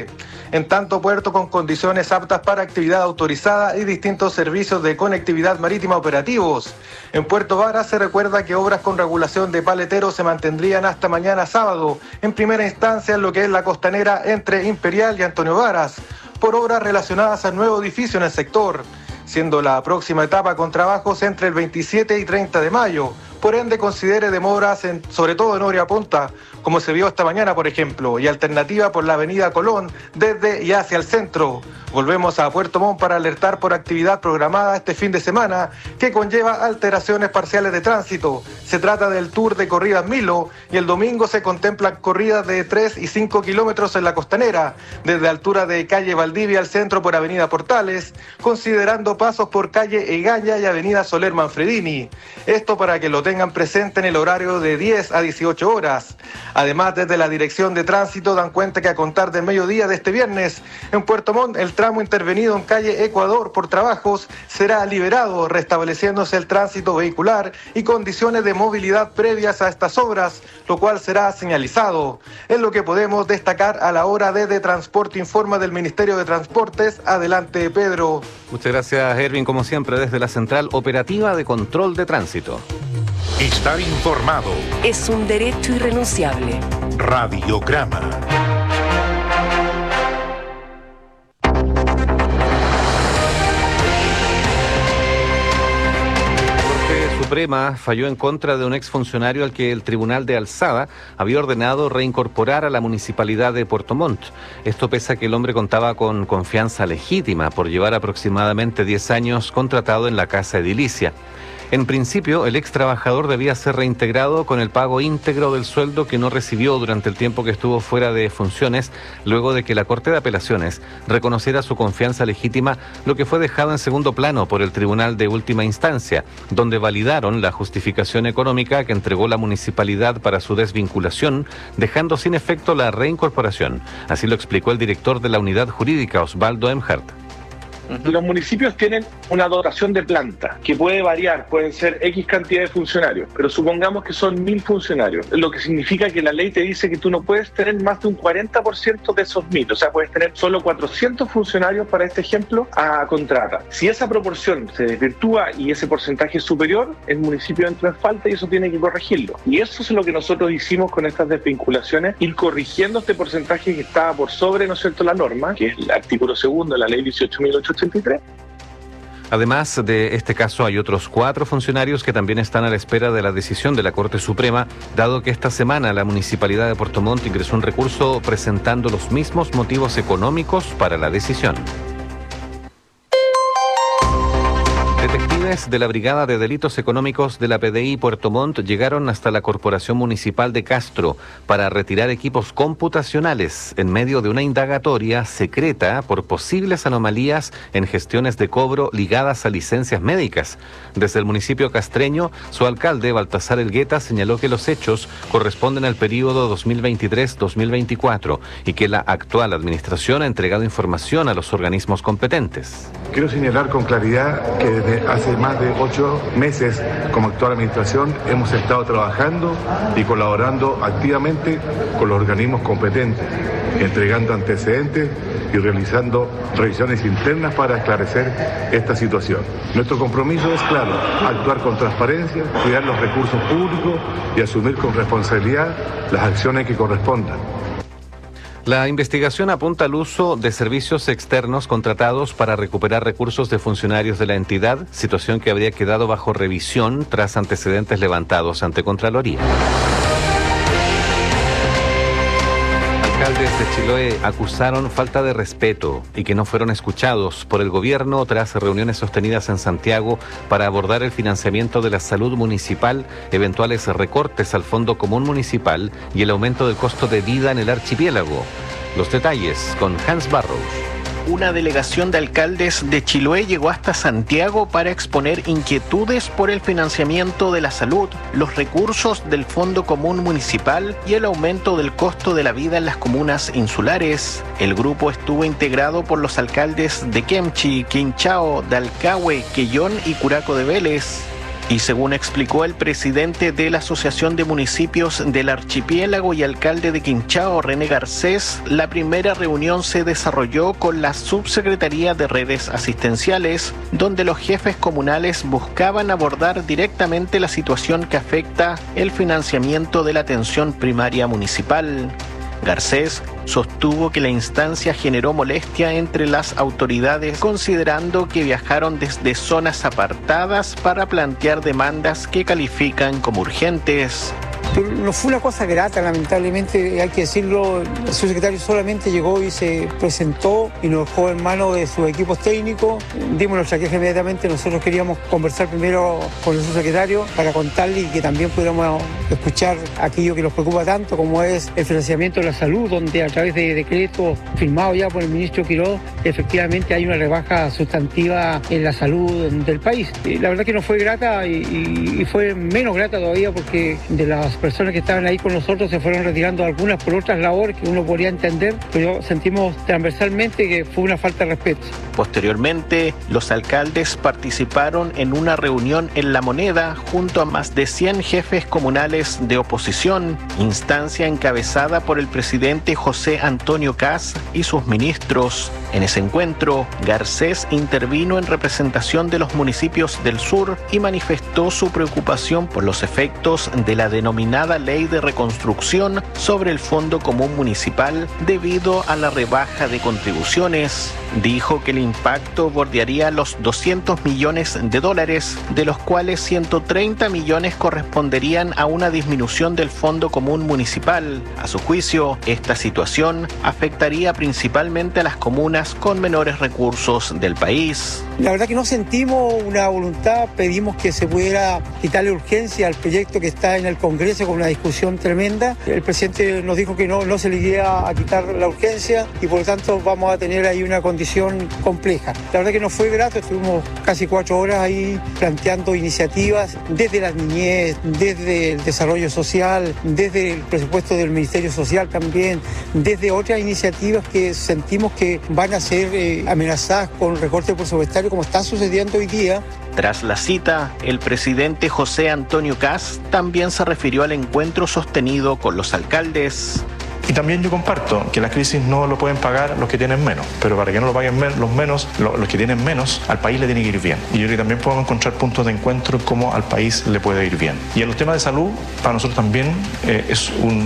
en tanto puerto con condiciones aptas para actividad autorizada y distintos servicios de conectividad marítima operativos. En Puerto Varas se recuerda que obras con regulación de paleteros se mantendrían hasta mañana sábado, en primera instancia en lo que es la costanera entre Imperial y Antonio Varas, por obras relacionadas al nuevo edificio en el sector, siendo la próxima etapa con trabajos entre el 27 y 30 de mayo. Por ende, considere demoras sobre todo en Oria Punta, como se vio esta mañana, por ejemplo, y alternativa por la avenida Colón, desde y hacia el centro. Volvemos a Puerto Montt para alertar por actividad programada este fin de semana que conlleva alteraciones parciales de tránsito. Se trata del Tour de Corridas Milo y el domingo se contemplan corridas de 3 y 5 kilómetros en la costanera, desde altura de calle Valdivia al centro por avenida Portales, considerando pasos por calle Egaña y avenida Soler Manfredini. Esto para que lo tengan presente en el horario de 10 a 18 horas. Además, desde la Dirección de Tránsito dan cuenta que a contar del mediodía de este viernes, en Puerto Montt, el tramo intervenido en calle Ecuador por trabajos será liberado, restableciéndose el tránsito vehicular y condiciones de movilidad previas a estas obras, lo cual será señalizado. Es lo que podemos destacar a la hora de Transporte informa del Ministerio de Transportes. Adelante, Pedro. Muchas gracias, Erwin, como siempre, desde la Central Operativa de Control de Tránsito. Estar informado es un derecho irrenunciable. Radiograma. Suprema falló en contra de un exfuncionario al que el Tribunal de Alzada había ordenado reincorporar a la Municipalidad de Puerto Montt. Esto pese a que el hombre contaba con confianza legítima por llevar aproximadamente 10 años contratado en la Casa Edilicia. En principio, el ex trabajador debía ser reintegrado con el pago íntegro del sueldo que no recibió durante el tiempo que estuvo fuera de funciones, luego de que la Corte de Apelaciones reconociera su confianza legítima, lo que fue dejado en segundo plano por el Tribunal de Última Instancia, donde validaron la justificación económica que entregó la municipalidad para su desvinculación, dejando sin efecto la reincorporación. Así lo explicó el director de la unidad jurídica, Osvaldo Emhart. Los municipios tienen una dotación de planta que puede variar, pueden ser X cantidad de funcionarios, pero supongamos que son 1.000 funcionarios, lo que significa que la ley te dice que tú no puedes tener más de un 40% de esos 1.000, o sea, puedes tener solo 400 funcionarios para este ejemplo a contrata. Si esa proporción se desvirtúa y ese porcentaje es superior, el municipio entra en falta y eso tiene que corregirlo. Y eso es lo que nosotros hicimos con estas desvinculaciones, ir corrigiendo este porcentaje que estaba por sobre, ¿no es cierto?, la norma, que es el artículo 2 de la ley 18.883. Además de este caso, hay otros 4 funcionarios que también están a la espera de la decisión de la Corte Suprema, dado que esta semana la Municipalidad de Puerto Montt ingresó un recurso presentando los mismos motivos económicos para la decisión. Detectives de la Brigada de Delitos Económicos de la PDI Puerto Montt llegaron hasta la Corporación Municipal de Castro para retirar equipos computacionales en medio de una indagatoria secreta por posibles anomalías en gestiones de cobro ligadas a licencias médicas. Desde el municipio castreño, su alcalde, Baltasar Elgueta, señaló que los hechos corresponden al periodo 2023-2024 y que la actual administración ha entregado información a los organismos competentes. Quiero señalar con claridad que desde hace más de 8 meses, como actual administración, hemos estado trabajando y colaborando activamente con los organismos competentes, entregando antecedentes y realizando revisiones internas para esclarecer esta situación. Nuestro compromiso es claro: actuar con transparencia, cuidar los recursos públicos y asumir con responsabilidad las acciones que correspondan. La investigación apunta al uso de servicios externos contratados para recuperar recursos de funcionarios de la entidad, situación que habría quedado bajo revisión tras antecedentes levantados ante Contraloría. Alcaldes de Chiloé acusaron falta de respeto y que no fueron escuchados por el gobierno tras reuniones sostenidas en Santiago para abordar el financiamiento de la salud municipal, eventuales recortes al Fondo Común Municipal y el aumento del costo de vida en el archipiélago. Los detalles con Hans Barrows. Una delegación de alcaldes de Chiloé llegó hasta Santiago para exponer inquietudes por el financiamiento de la salud, los recursos del Fondo Común Municipal y el aumento del costo de la vida en las comunas insulares. El grupo estuvo integrado por los alcaldes de Kemchi, Quinchao, Dalcahue, Quellón y Curaco de Vélez. Y según explicó el presidente de la Asociación de Municipios del Archipiélago y alcalde de Quinchao, René Garcés, la primera reunión se desarrolló con la Subsecretaría de Redes Asistenciales, donde los jefes comunales buscaban abordar directamente la situación que afecta el financiamiento de la atención primaria municipal. Garcés sostuvo que la instancia generó molestia entre las autoridades, considerando que viajaron desde zonas apartadas para plantear demandas que califican como urgentes. No fue una cosa grata, lamentablemente, hay que decirlo. El subsecretario solamente llegó y se presentó y nos dejó en manos de sus equipos técnicos. Dimos nuestra queja inmediatamente. Nosotros queríamos conversar primero con el subsecretario para contarle y que también pudiéramos escuchar aquello que nos preocupa tanto, como es el financiamiento de la salud, donde a través de decretos firmados ya por el ministro Quiroz, efectivamente hay una rebaja sustantiva en la salud del país. La verdad que no fue grata y fue menos grata todavía porque de las personas que estaban ahí con nosotros se fueron retirando algunas por otras labores que uno podría entender, pero sentimos transversalmente que fue una falta de respeto. Posteriormente, los alcaldes participaron en una reunión en La Moneda junto a más de 100 jefes comunales de oposición, instancia encabezada por el presidente José Antonio Kast y sus ministros. En ese encuentro, Garcés intervino en representación de los municipios del sur y manifestó su preocupación por los efectos de la denominada Ley de Reconstrucción sobre el Fondo Común Municipal debido a la rebaja de contribuciones. Dijo que el impacto bordearía los $200 millones, de los cuales 130 millones corresponderían a una disminución del Fondo Común Municipal. A su juicio, esta situación afectaría principalmente a las comunas con menores recursos del país. La verdad que no sentimos una voluntad, pedimos que se pudiera quitarle urgencia al proyecto que está en el Congreso con una discusión tremenda. El presidente nos dijo que no se le iba a quitar la urgencia y por lo tanto vamos a tener ahí una condición compleja. La verdad que no fue grato, estuvimos casi 4 horas ahí planteando iniciativas desde la niñez, desde el desarrollo social, desde el presupuesto del Ministerio Social también, desde otras iniciativas que sentimos que van a ser amenazadas con recorte presupuestario como está sucediendo hoy día. Tras la cita, el presidente José Antonio Kast también se refirió al encuentro sostenido con los alcaldes. Y también yo comparto que la crisis no lo pueden pagar los que tienen menos, pero para que no lo paguen los que tienen menos, al país le tiene que ir bien. Y yo creo que también podemos encontrar puntos de encuentro en cómo al país le puede ir bien. Y en los temas de salud, para nosotros también es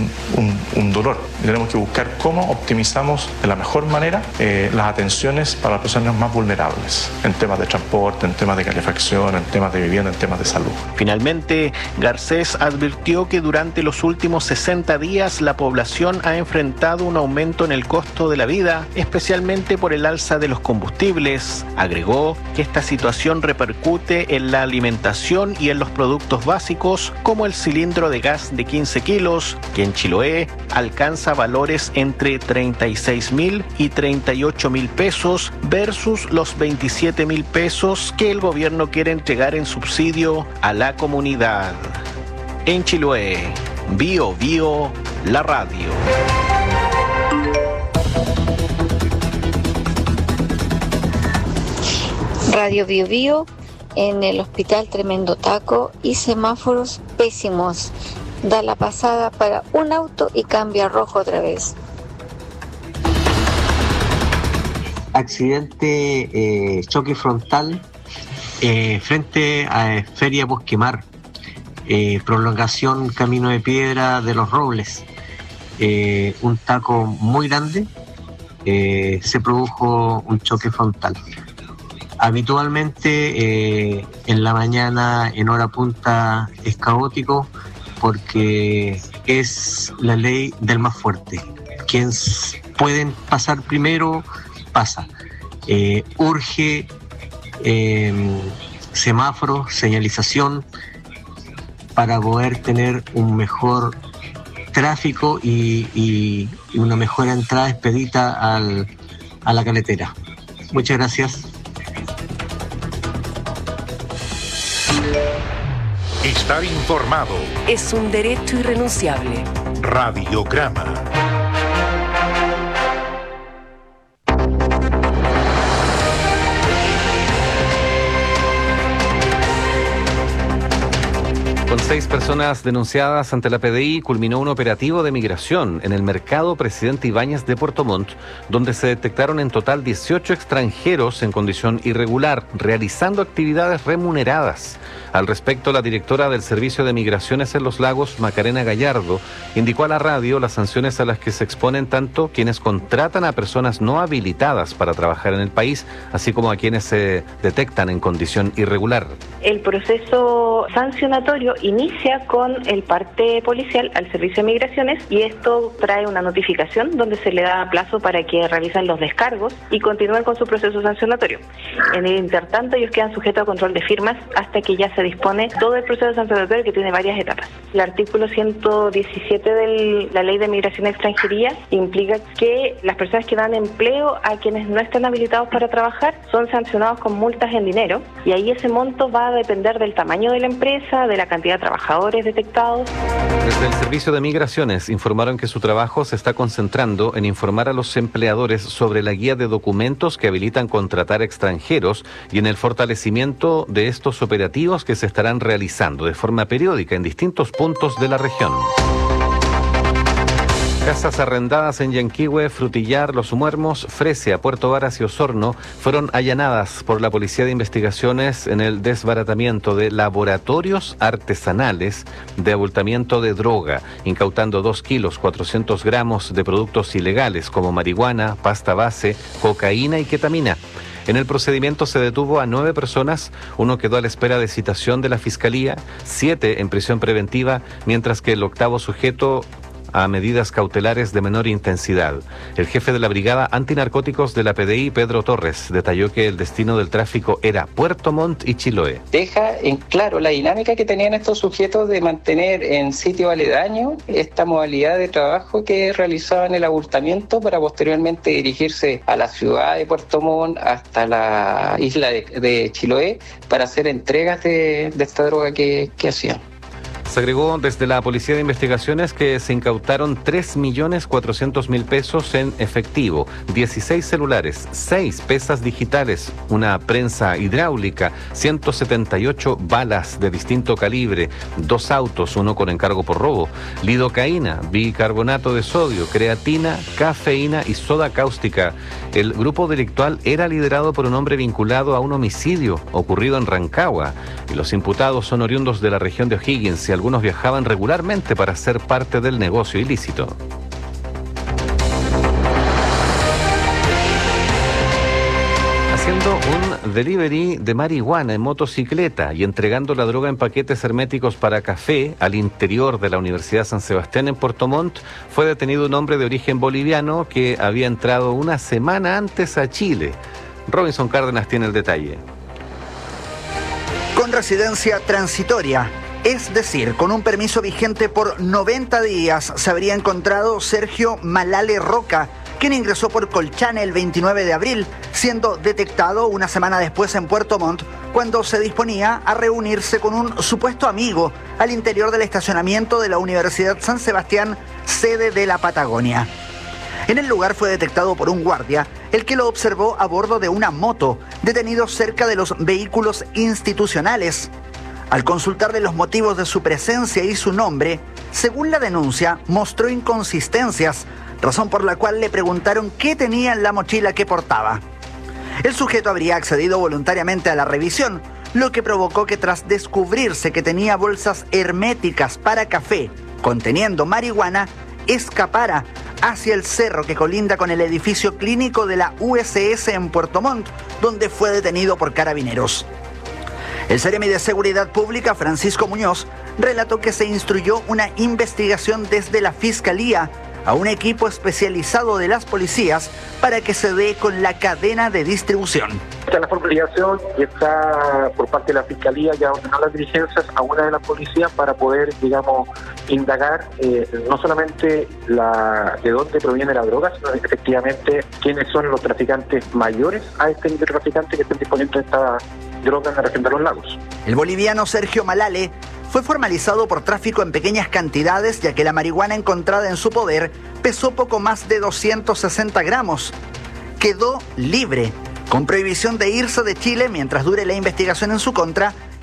un dolor. Y tenemos que buscar cómo optimizamos de la mejor manera las atenciones para las personas más vulnerables, en temas de transporte, en temas de calefacción, en temas de vivienda, en temas de salud. Finalmente, Garcés advirtió que durante los últimos 60 días la población ha enfrentado un aumento en el costo de la vida, especialmente por el alza de los combustibles. Agregó que esta situación repercute en la alimentación y en los productos básicos, como el cilindro de gas de 15 kilos, que en Chiloé alcanza valores entre 36.000 y 38.000 pesos versus los 27.000 pesos que el gobierno quiere entregar en subsidio a la comunidad. En Chiloé, Bio Bio, la radio. Radio Bio Bio, en el hospital tremendo taco y semáforos pésimos. Da la pasada para un auto y cambia a rojo otra vez. Accidente, choque frontal frente a Feria Bosquemar, prolongación Camino de Piedra de los Robles, un taco muy grande, se produjo un choque frontal. Habitualmente en la mañana, en hora punta, es caótico porque es la ley del más fuerte. Quienes pueden pasar primero, pasa. Urge semáforos, señalización para poder tener un mejor tráfico y una mejor entrada expedita a la carretera. Muchas gracias. Estar informado es un derecho irrenunciable. Radiograma. 6 personas denunciadas ante la PDI culminó un operativo de migración en el mercado Presidente Ibáñez de Puerto Montt, donde se detectaron en total 18 extranjeros en condición irregular, realizando actividades remuneradas. Al respecto, la directora del Servicio de Migraciones en Los Lagos, Macarena Gallardo, indicó a la radio las sanciones a las que se exponen tanto quienes contratan a personas no habilitadas para trabajar en el país, así como a quienes se detectan en condición irregular. El proceso sancionatorio inicia con el parte policial al Servicio de Migraciones y esto trae una notificación donde se le da plazo para que realicen los descargos y continúen con su proceso sancionatorio. En el intertanto, ellos quedan sujetos a control de firmas hasta que ya se dispone todo el proceso sancionatorio, que tiene varias etapas. El artículo 117 de la Ley de Migración y Extranjería implica que las personas que dan empleo a quienes no están habilitados para trabajar son sancionados con multas en dinero, y ahí ese monto va a depender del tamaño de la empresa, de la cantidad de trabajadores detectados. Desde el Servicio de Migraciones informaron que su trabajo se está concentrando en informar a los empleadores sobre la guía de documentos que habilitan contratar extranjeros y en el fortalecimiento de estos operativos que se estarán realizando de forma periódica en distintos puntos de la región. Casas arrendadas en Yanquihue, Frutillar, Los Muermos, Fresia, Puerto Varas y Osorno fueron allanadas por la Policía de Investigaciones en el desbaratamiento de laboratorios artesanales de abultamiento de droga, incautando 2 kilos 400 gramos de productos ilegales como marihuana, pasta base, cocaína y ketamina. En el procedimiento se detuvo a 9 personas, 1 quedó a la espera de citación de la Fiscalía, 7 en prisión preventiva, mientras que el 8º sujeto a medidas cautelares de menor intensidad. El jefe de la Brigada Antinarcóticos de la PDI, Pedro Torres, detalló que el destino del tráfico era Puerto Montt y Chiloé. Deja en claro la dinámica que tenían estos sujetos de mantener en sitio aledaño esta modalidad de trabajo que realizaban el abultamiento para posteriormente dirigirse a la ciudad de Puerto Montt hasta la isla de Chiloé para hacer entregas de esta droga que hacían. Se agregó desde la Policía de Investigaciones que se incautaron 3.400.000 pesos en efectivo, 16 celulares, 6 pesas digitales, una prensa hidráulica, 178 balas de distinto calibre, 2 autos, 1 con encargo por robo, lidocaína, bicarbonato de sodio, creatina, cafeína y soda cáustica. El grupo delictual era liderado por un hombre vinculado a un homicidio ocurrido en Rancagua y los imputados son oriundos de la región de O'Higgins y algunos viajaban regularmente para ser parte del negocio ilícito. Haciendo un delivery de marihuana en motocicleta y entregando la droga en paquetes herméticos para café al interior de la Universidad San Sebastián en Puerto Montt, fue detenido un hombre de origen boliviano que había entrado una semana antes a Chile. Robinson Cárdenas tiene el detalle. Con residencia transitoria, es decir, con un permiso vigente por 90 días, se habría encontrado Sergio Malale Roca, quien ingresó por Colchane el 29 de abril, siendo detectado una semana después en Puerto Montt, cuando se disponía a reunirse con un supuesto amigo al interior del estacionamiento de la Universidad San Sebastián, sede de la Patagonia. En el lugar fue detectado por un guardia, el que lo observó a bordo de una moto, detenido cerca de los vehículos institucionales. Al consultarle los motivos de su presencia y su nombre, según la denuncia, mostró inconsistencias, razón por la cual le preguntaron qué tenía en la mochila que portaba. El sujeto habría accedido voluntariamente a la revisión, lo que provocó que tras descubrirse que tenía bolsas herméticas para café conteniendo marihuana, escapara hacia el cerro que colinda con el edificio clínico de la USS en Puerto Montt, donde fue detenido por carabineros. El Seremi de Seguridad Pública, Francisco Muñoz, relató que se instruyó una investigación desde la Fiscalía a un equipo especializado de las policías para que se dé con la cadena de distribución. Está la formalización y está por parte de la Fiscalía ya ordenó las diligencias a una de las policías para poder, digamos, indagar no solamente de dónde proviene la droga, sino efectivamente quiénes son los traficantes mayores a este nivel de traficantes que estén disponiendo esta droga en la región de Los Lagos. El boliviano Sergio Malale fue formalizado por tráfico en pequeñas cantidades, ya que la marihuana encontrada en su poder pesó poco más de 260 gramos. Quedó libre, con prohibición de irse de Chile mientras dure la investigación en su contra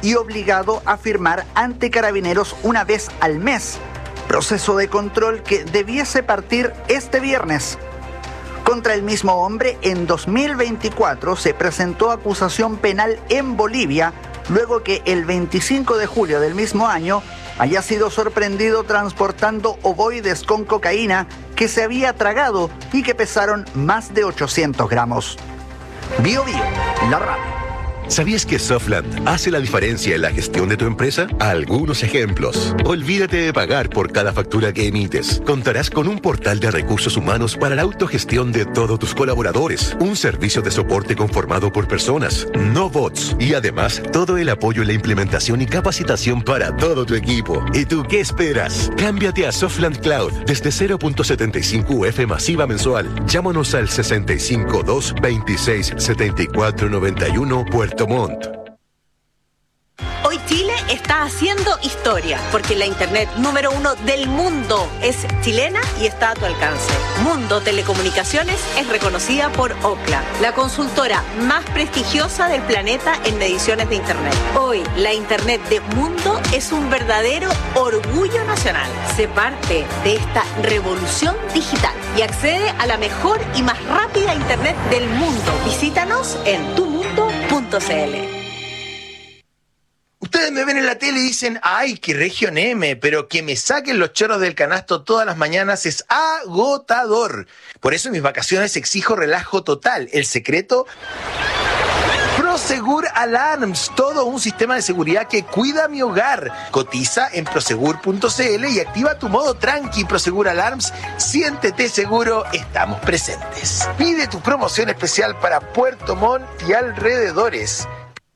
y obligado a firmar ante Carabineros una vez al mes. Proceso de control que debiese partir este viernes. Contra el mismo hombre, en 2024 se presentó acusación penal en Bolivia, luego que el 25 de julio del mismo año haya sido sorprendido transportando ovoides con cocaína que se había tragado y que pesaron más de 800 gramos. Bio Bio, la radio. ¿Sabías que Softland hace la diferencia en la gestión de tu empresa? Algunos ejemplos. Olvídate de pagar por cada factura que emites. Contarás con un portal de recursos humanos para la autogestión de todos tus colaboradores. Un servicio de soporte conformado por personas, no bots. Y además, todo el apoyo en la implementación y capacitación para todo tu equipo. ¿Y tú qué esperas? Cámbiate a Softland Cloud desde 0.75 UF masiva mensual. Llámanos al 652 26 74 91 Puerto Montt. Hoy Chile está haciendo historia, porque la internet número 1 del mundo es chilena y está a tu alcance. Mundo Telecomunicaciones es reconocida por Ookla, la consultora más prestigiosa del planeta en mediciones de internet. Hoy, la internet de Mundo es un verdadero orgullo nacional. Sé parte de esta revolución digital y accede a la mejor y más rápida internet del mundo. Visítanos en tumundo.cl. Ustedes me ven en la tele y dicen, ¡ay, qué región M! Pero que me saquen los chorros del canasto todas las mañanas es agotador. Por eso en mis vacaciones exijo relajo total. El secreto, Prosegur Alarms, todo un sistema de seguridad que cuida mi hogar. Cotiza en prosegur.cl y activa tu modo tranqui. Prosegur Alarms, siéntete seguro, estamos presentes. Pide tu promoción especial para Puerto Montt y alrededores.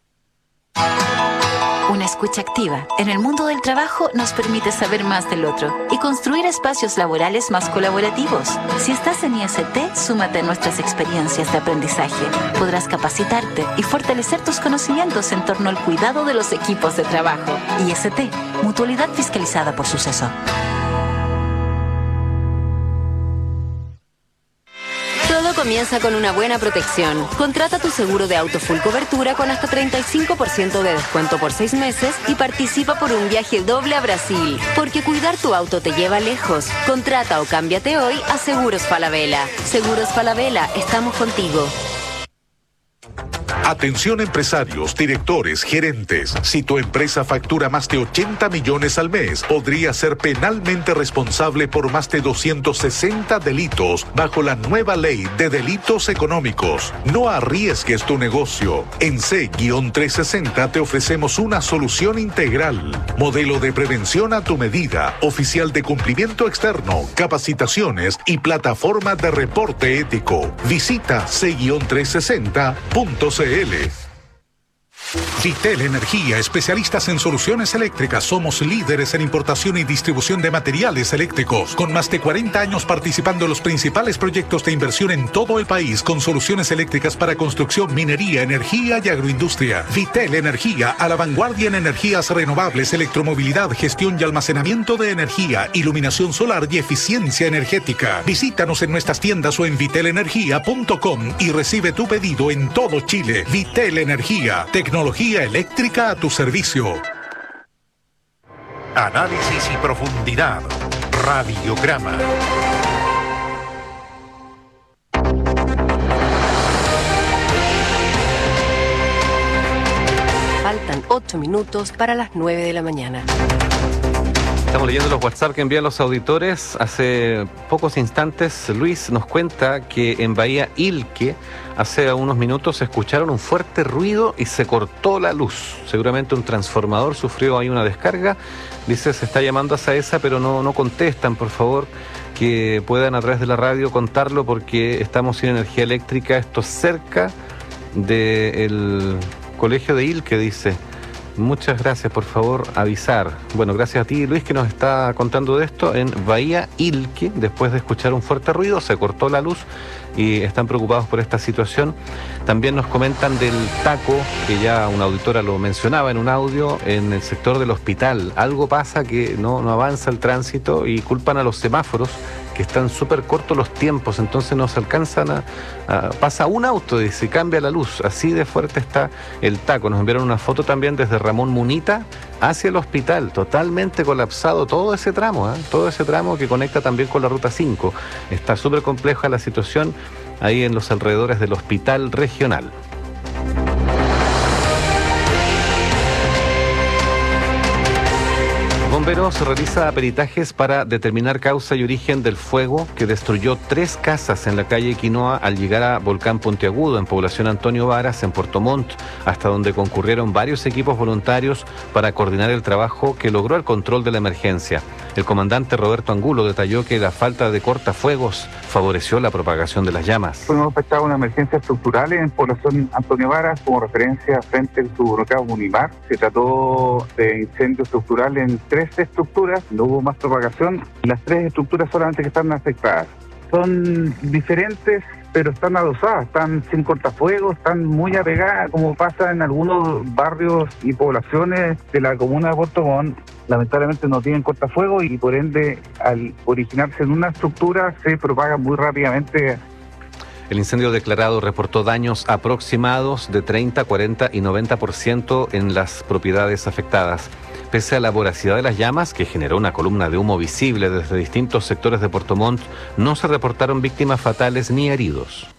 Una escucha activa en el mundo del trabajo nos permite saber más del otro y construir espacios laborales más colaborativos. Si estás en IST, súmate a nuestras experiencias de aprendizaje. Podrás capacitarte y fortalecer tus conocimientos en torno al cuidado de los equipos de trabajo. IST, mutualidad fiscalizada por Suceso. Todo comienza con una buena protección. Contrata tu seguro de auto full cobertura con hasta 35% de descuento por 6 meses y participa por un viaje doble a Brasil. Porque cuidar tu auto te lleva lejos. Contrata o cámbiate hoy a Seguros Falabella. Seguros Falabella, estamos contigo. Atención empresarios, directores, gerentes. Si tu empresa factura más de 80 millones al mes, podría ser penalmente responsable por más de 260 delitos bajo la nueva ley de delitos económicos. No arriesgues tu negocio. En C-360 te ofrecemos una solución integral. Modelo de prevención a tu medida, oficial de cumplimiento externo, capacitaciones y plataforma de reporte ético. Visita C-360.cl. Vitel Energía, especialistas en soluciones eléctricas. Somos líderes en importación y distribución de materiales eléctricos, con más de 40 años participando en los principales proyectos de inversión en todo el país, con soluciones eléctricas para construcción, minería, energía y agroindustria. Vitel Energía, a la vanguardia en energías renovables, electromovilidad, gestión y almacenamiento de energía, iluminación solar y eficiencia energética. Visítanos en nuestras tiendas o en vitelenergia.com y recibe tu pedido en todo Chile. Vitel Energía, tecnología eléctrica a tu servicio. Análisis y profundidad. Radiograma. Faltan 8 minutos para las 9 de la mañana. Estamos leyendo los WhatsApp que envían los auditores. Hace pocos instantes Luis nos cuenta que en Bahía Ilque hace unos minutos escucharon un fuerte ruido y se cortó la luz. Seguramente un transformador sufrió ahí una descarga. Dice, se está llamando a SAESA, pero no contestan. Por favor, que puedan a través de la radio contarlo, porque estamos sin energía eléctrica. Esto cerca del colegio de Ilque, dice. Muchas gracias, por favor, avisar. Bueno, gracias a ti, Luis, que nos está contando de esto. En Bahía Ilque, después de escuchar un fuerte ruido, se cortó la luz y están preocupados por esta situación. También nos comentan del taco, que ya una auditora lo mencionaba en un audio, en el sector del hospital. Algo pasa que no avanza el tránsito y culpan a los semáforos que están súper cortos los tiempos, entonces no se alcanzan pasa un auto y se cambia la luz, así de fuerte está el taco. Nos enviaron una foto también desde Ramón Munita hacia el hospital, totalmente colapsado todo ese tramo, todo ese tramo que conecta también con la ruta 5. Está súper compleja la situación ahí en los alrededores del hospital regional. Bomberos realiza peritajes para determinar causa y origen del fuego que destruyó 3 casas en la calle Quinoa al llegar a Volcán Puntiagudo, en población Antonio Varas, en Puerto Montt, hasta donde concurrieron varios equipos voluntarios para coordinar el trabajo que logró el control de la emergencia. El comandante Roberto Angulo detalló que la falta de cortafuegos favoreció la propagación de las llamas. Hemos despachado una emergencia estructural en población Antonio Varas como referencia frente al submercado Unimar. Se trató de incendio estructural en 3 estructuras, no hubo más propagación. Las 3 estructuras solamente que están afectadas. Son diferentes, pero están adosadas, están sin cortafuegos, están muy apegadas, como pasa en algunos barrios y poblaciones de la comuna de Puerto Montt. Lamentablemente no tienen cortafuegos y por ende, al originarse en una estructura, se propaga muy rápidamente. El incendio declarado reportó daños aproximados de 30, 40 y 90% en las propiedades afectadas. Pese a la voracidad de las llamas, que generó una columna de humo visible desde distintos sectores de Puerto Montt, no se reportaron víctimas fatales ni heridos.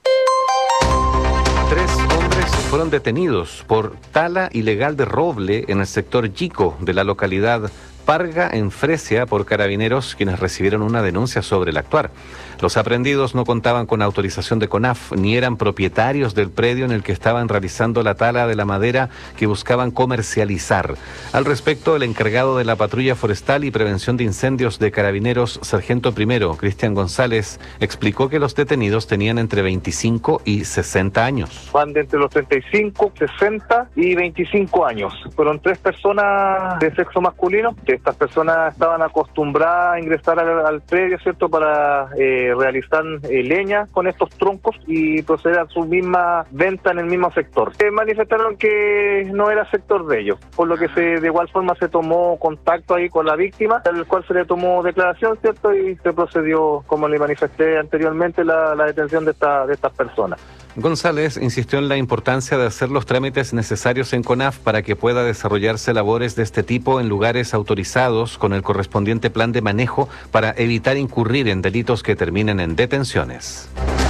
3 hombres fueron detenidos por tala ilegal de roble en el sector Yico de la localidad Parga, en Fresia, por carabineros, quienes recibieron una denuncia sobre el actuar. Los aprehendidos no contaban con autorización de CONAF ni eran propietarios del predio en el que estaban realizando la tala de la madera que buscaban comercializar. Al respecto, el encargado de la patrulla forestal y prevención de incendios de Carabineros, sargento primero, Cristian González, explicó que los detenidos tenían entre 25 y 60 años. Van de entre los 35, 60 y 25 años. Fueron 3 personas de sexo masculino. Estas personas estaban acostumbradas a ingresar al predio, ¿cierto?, para realizar leña con estos troncos y proceder a su misma venta en el mismo sector. Manifestaron que no era sector de ellos, por lo que de igual forma se tomó contacto ahí con la víctima, al cual se le tomó declaración, ¿cierto?, y se procedió, como le manifesté anteriormente, la detención de estas personas. González insistió en la importancia de hacer los trámites necesarios en CONAF para que pueda desarrollarse labores de este tipo en lugares autorizados con el correspondiente plan de manejo para evitar incurrir en delitos que terminen en detenciones.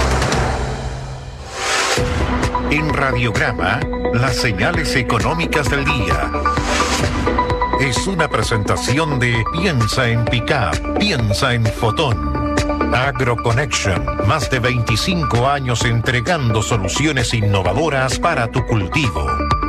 En Radiograma, las señales económicas del día. Es una presentación de Piensa en Pickup, piensa en Fotón. AgroConnection, más de 25 años entregando soluciones innovadoras para tu cultivo.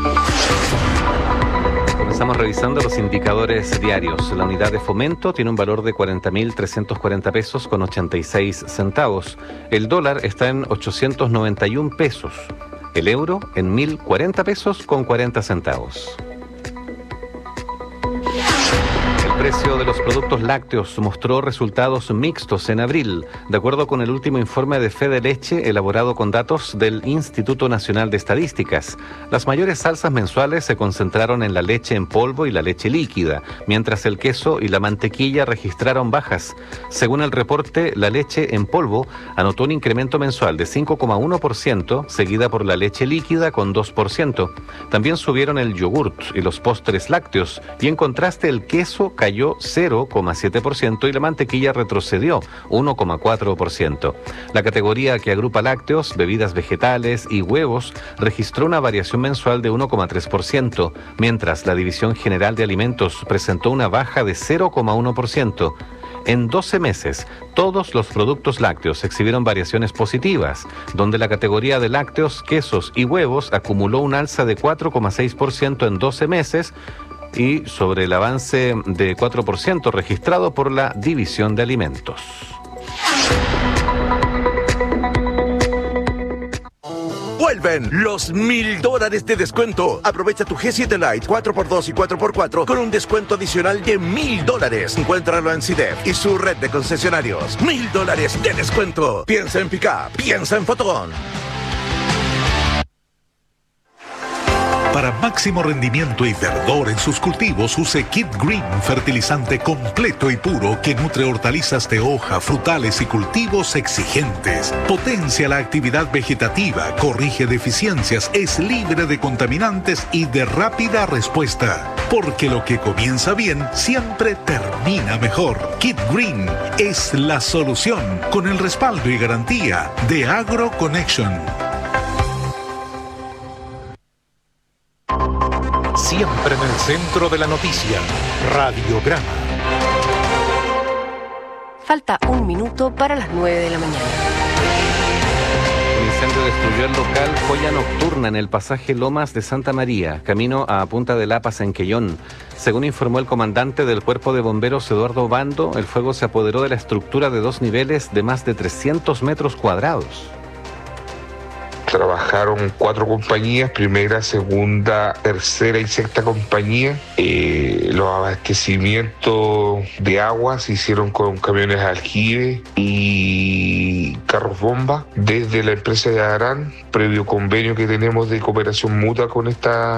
Comenzamos revisando los indicadores diarios. La unidad de fomento tiene un valor de 40.340 pesos con 86 centavos. El dólar está en 891 pesos. El euro en 1.040 pesos con 40 centavos. El precio de los productos lácteos mostró resultados mixtos en abril, de acuerdo con el último informe de Fede Leche elaborado con datos del Instituto Nacional de Estadísticas. Las mayores alzas mensuales se concentraron en la leche en polvo y la leche líquida, mientras el queso y la mantequilla registraron bajas. Según el reporte, la leche en polvo anotó un incremento mensual de 5,1%, seguida por la leche líquida con 2%. También subieron el yogurt y los postres lácteos, y en contraste el queso cayó 0,7% y la mantequilla retrocedió 1,4%. La categoría que agrupa lácteos, bebidas vegetales y huevos registró una variación mensual de 1,3%, mientras la división general de alimentos presentó una baja de 0,1%. En 12 meses, todos los productos lácteos exhibieron variaciones positivas, donde la categoría de lácteos, quesos y huevos acumuló un alza de 4,6% en 12 meses, y sobre el avance de 4% registrado por la división de alimentos. Vuelven los $1,000 de descuento. Aprovecha tu G7 Lite 4x2 y 4x4 con un descuento adicional de $1,000. Encuéntralo en CIDEF y su red de concesionarios. $1,000 de descuento. Piensa en Pickup, piensa en Fotón. Para máximo rendimiento y verdor en sus cultivos, use Kid Green, fertilizante completo y puro que nutre hortalizas de hoja, frutales y cultivos exigentes. Potencia la actividad vegetativa, corrige deficiencias, es libre de contaminantes y de rápida respuesta. Porque lo que comienza bien siempre termina mejor. Kid Green es la solución, con el respaldo y garantía de AgroConnection. Siempre en el centro de la noticia, Radiograma. Falta un minuto para las 9 de la mañana. Un incendio destruyó el local Joya Nocturna en el pasaje Lomas de Santa María, camino a Punta de Lapas en Quellón. Según informó el comandante del Cuerpo de Bomberos, Eduardo Bando, el fuego se apoderó de la estructura de 2 niveles de más de 300 metros cuadrados. Trabajaron 4 compañías, primera, segunda, tercera y sexta compañía. Los abastecimientos de agua se hicieron con camiones aljibe y carros bomba desde la empresa de Arán, previo convenio que tenemos de cooperación mutua con esta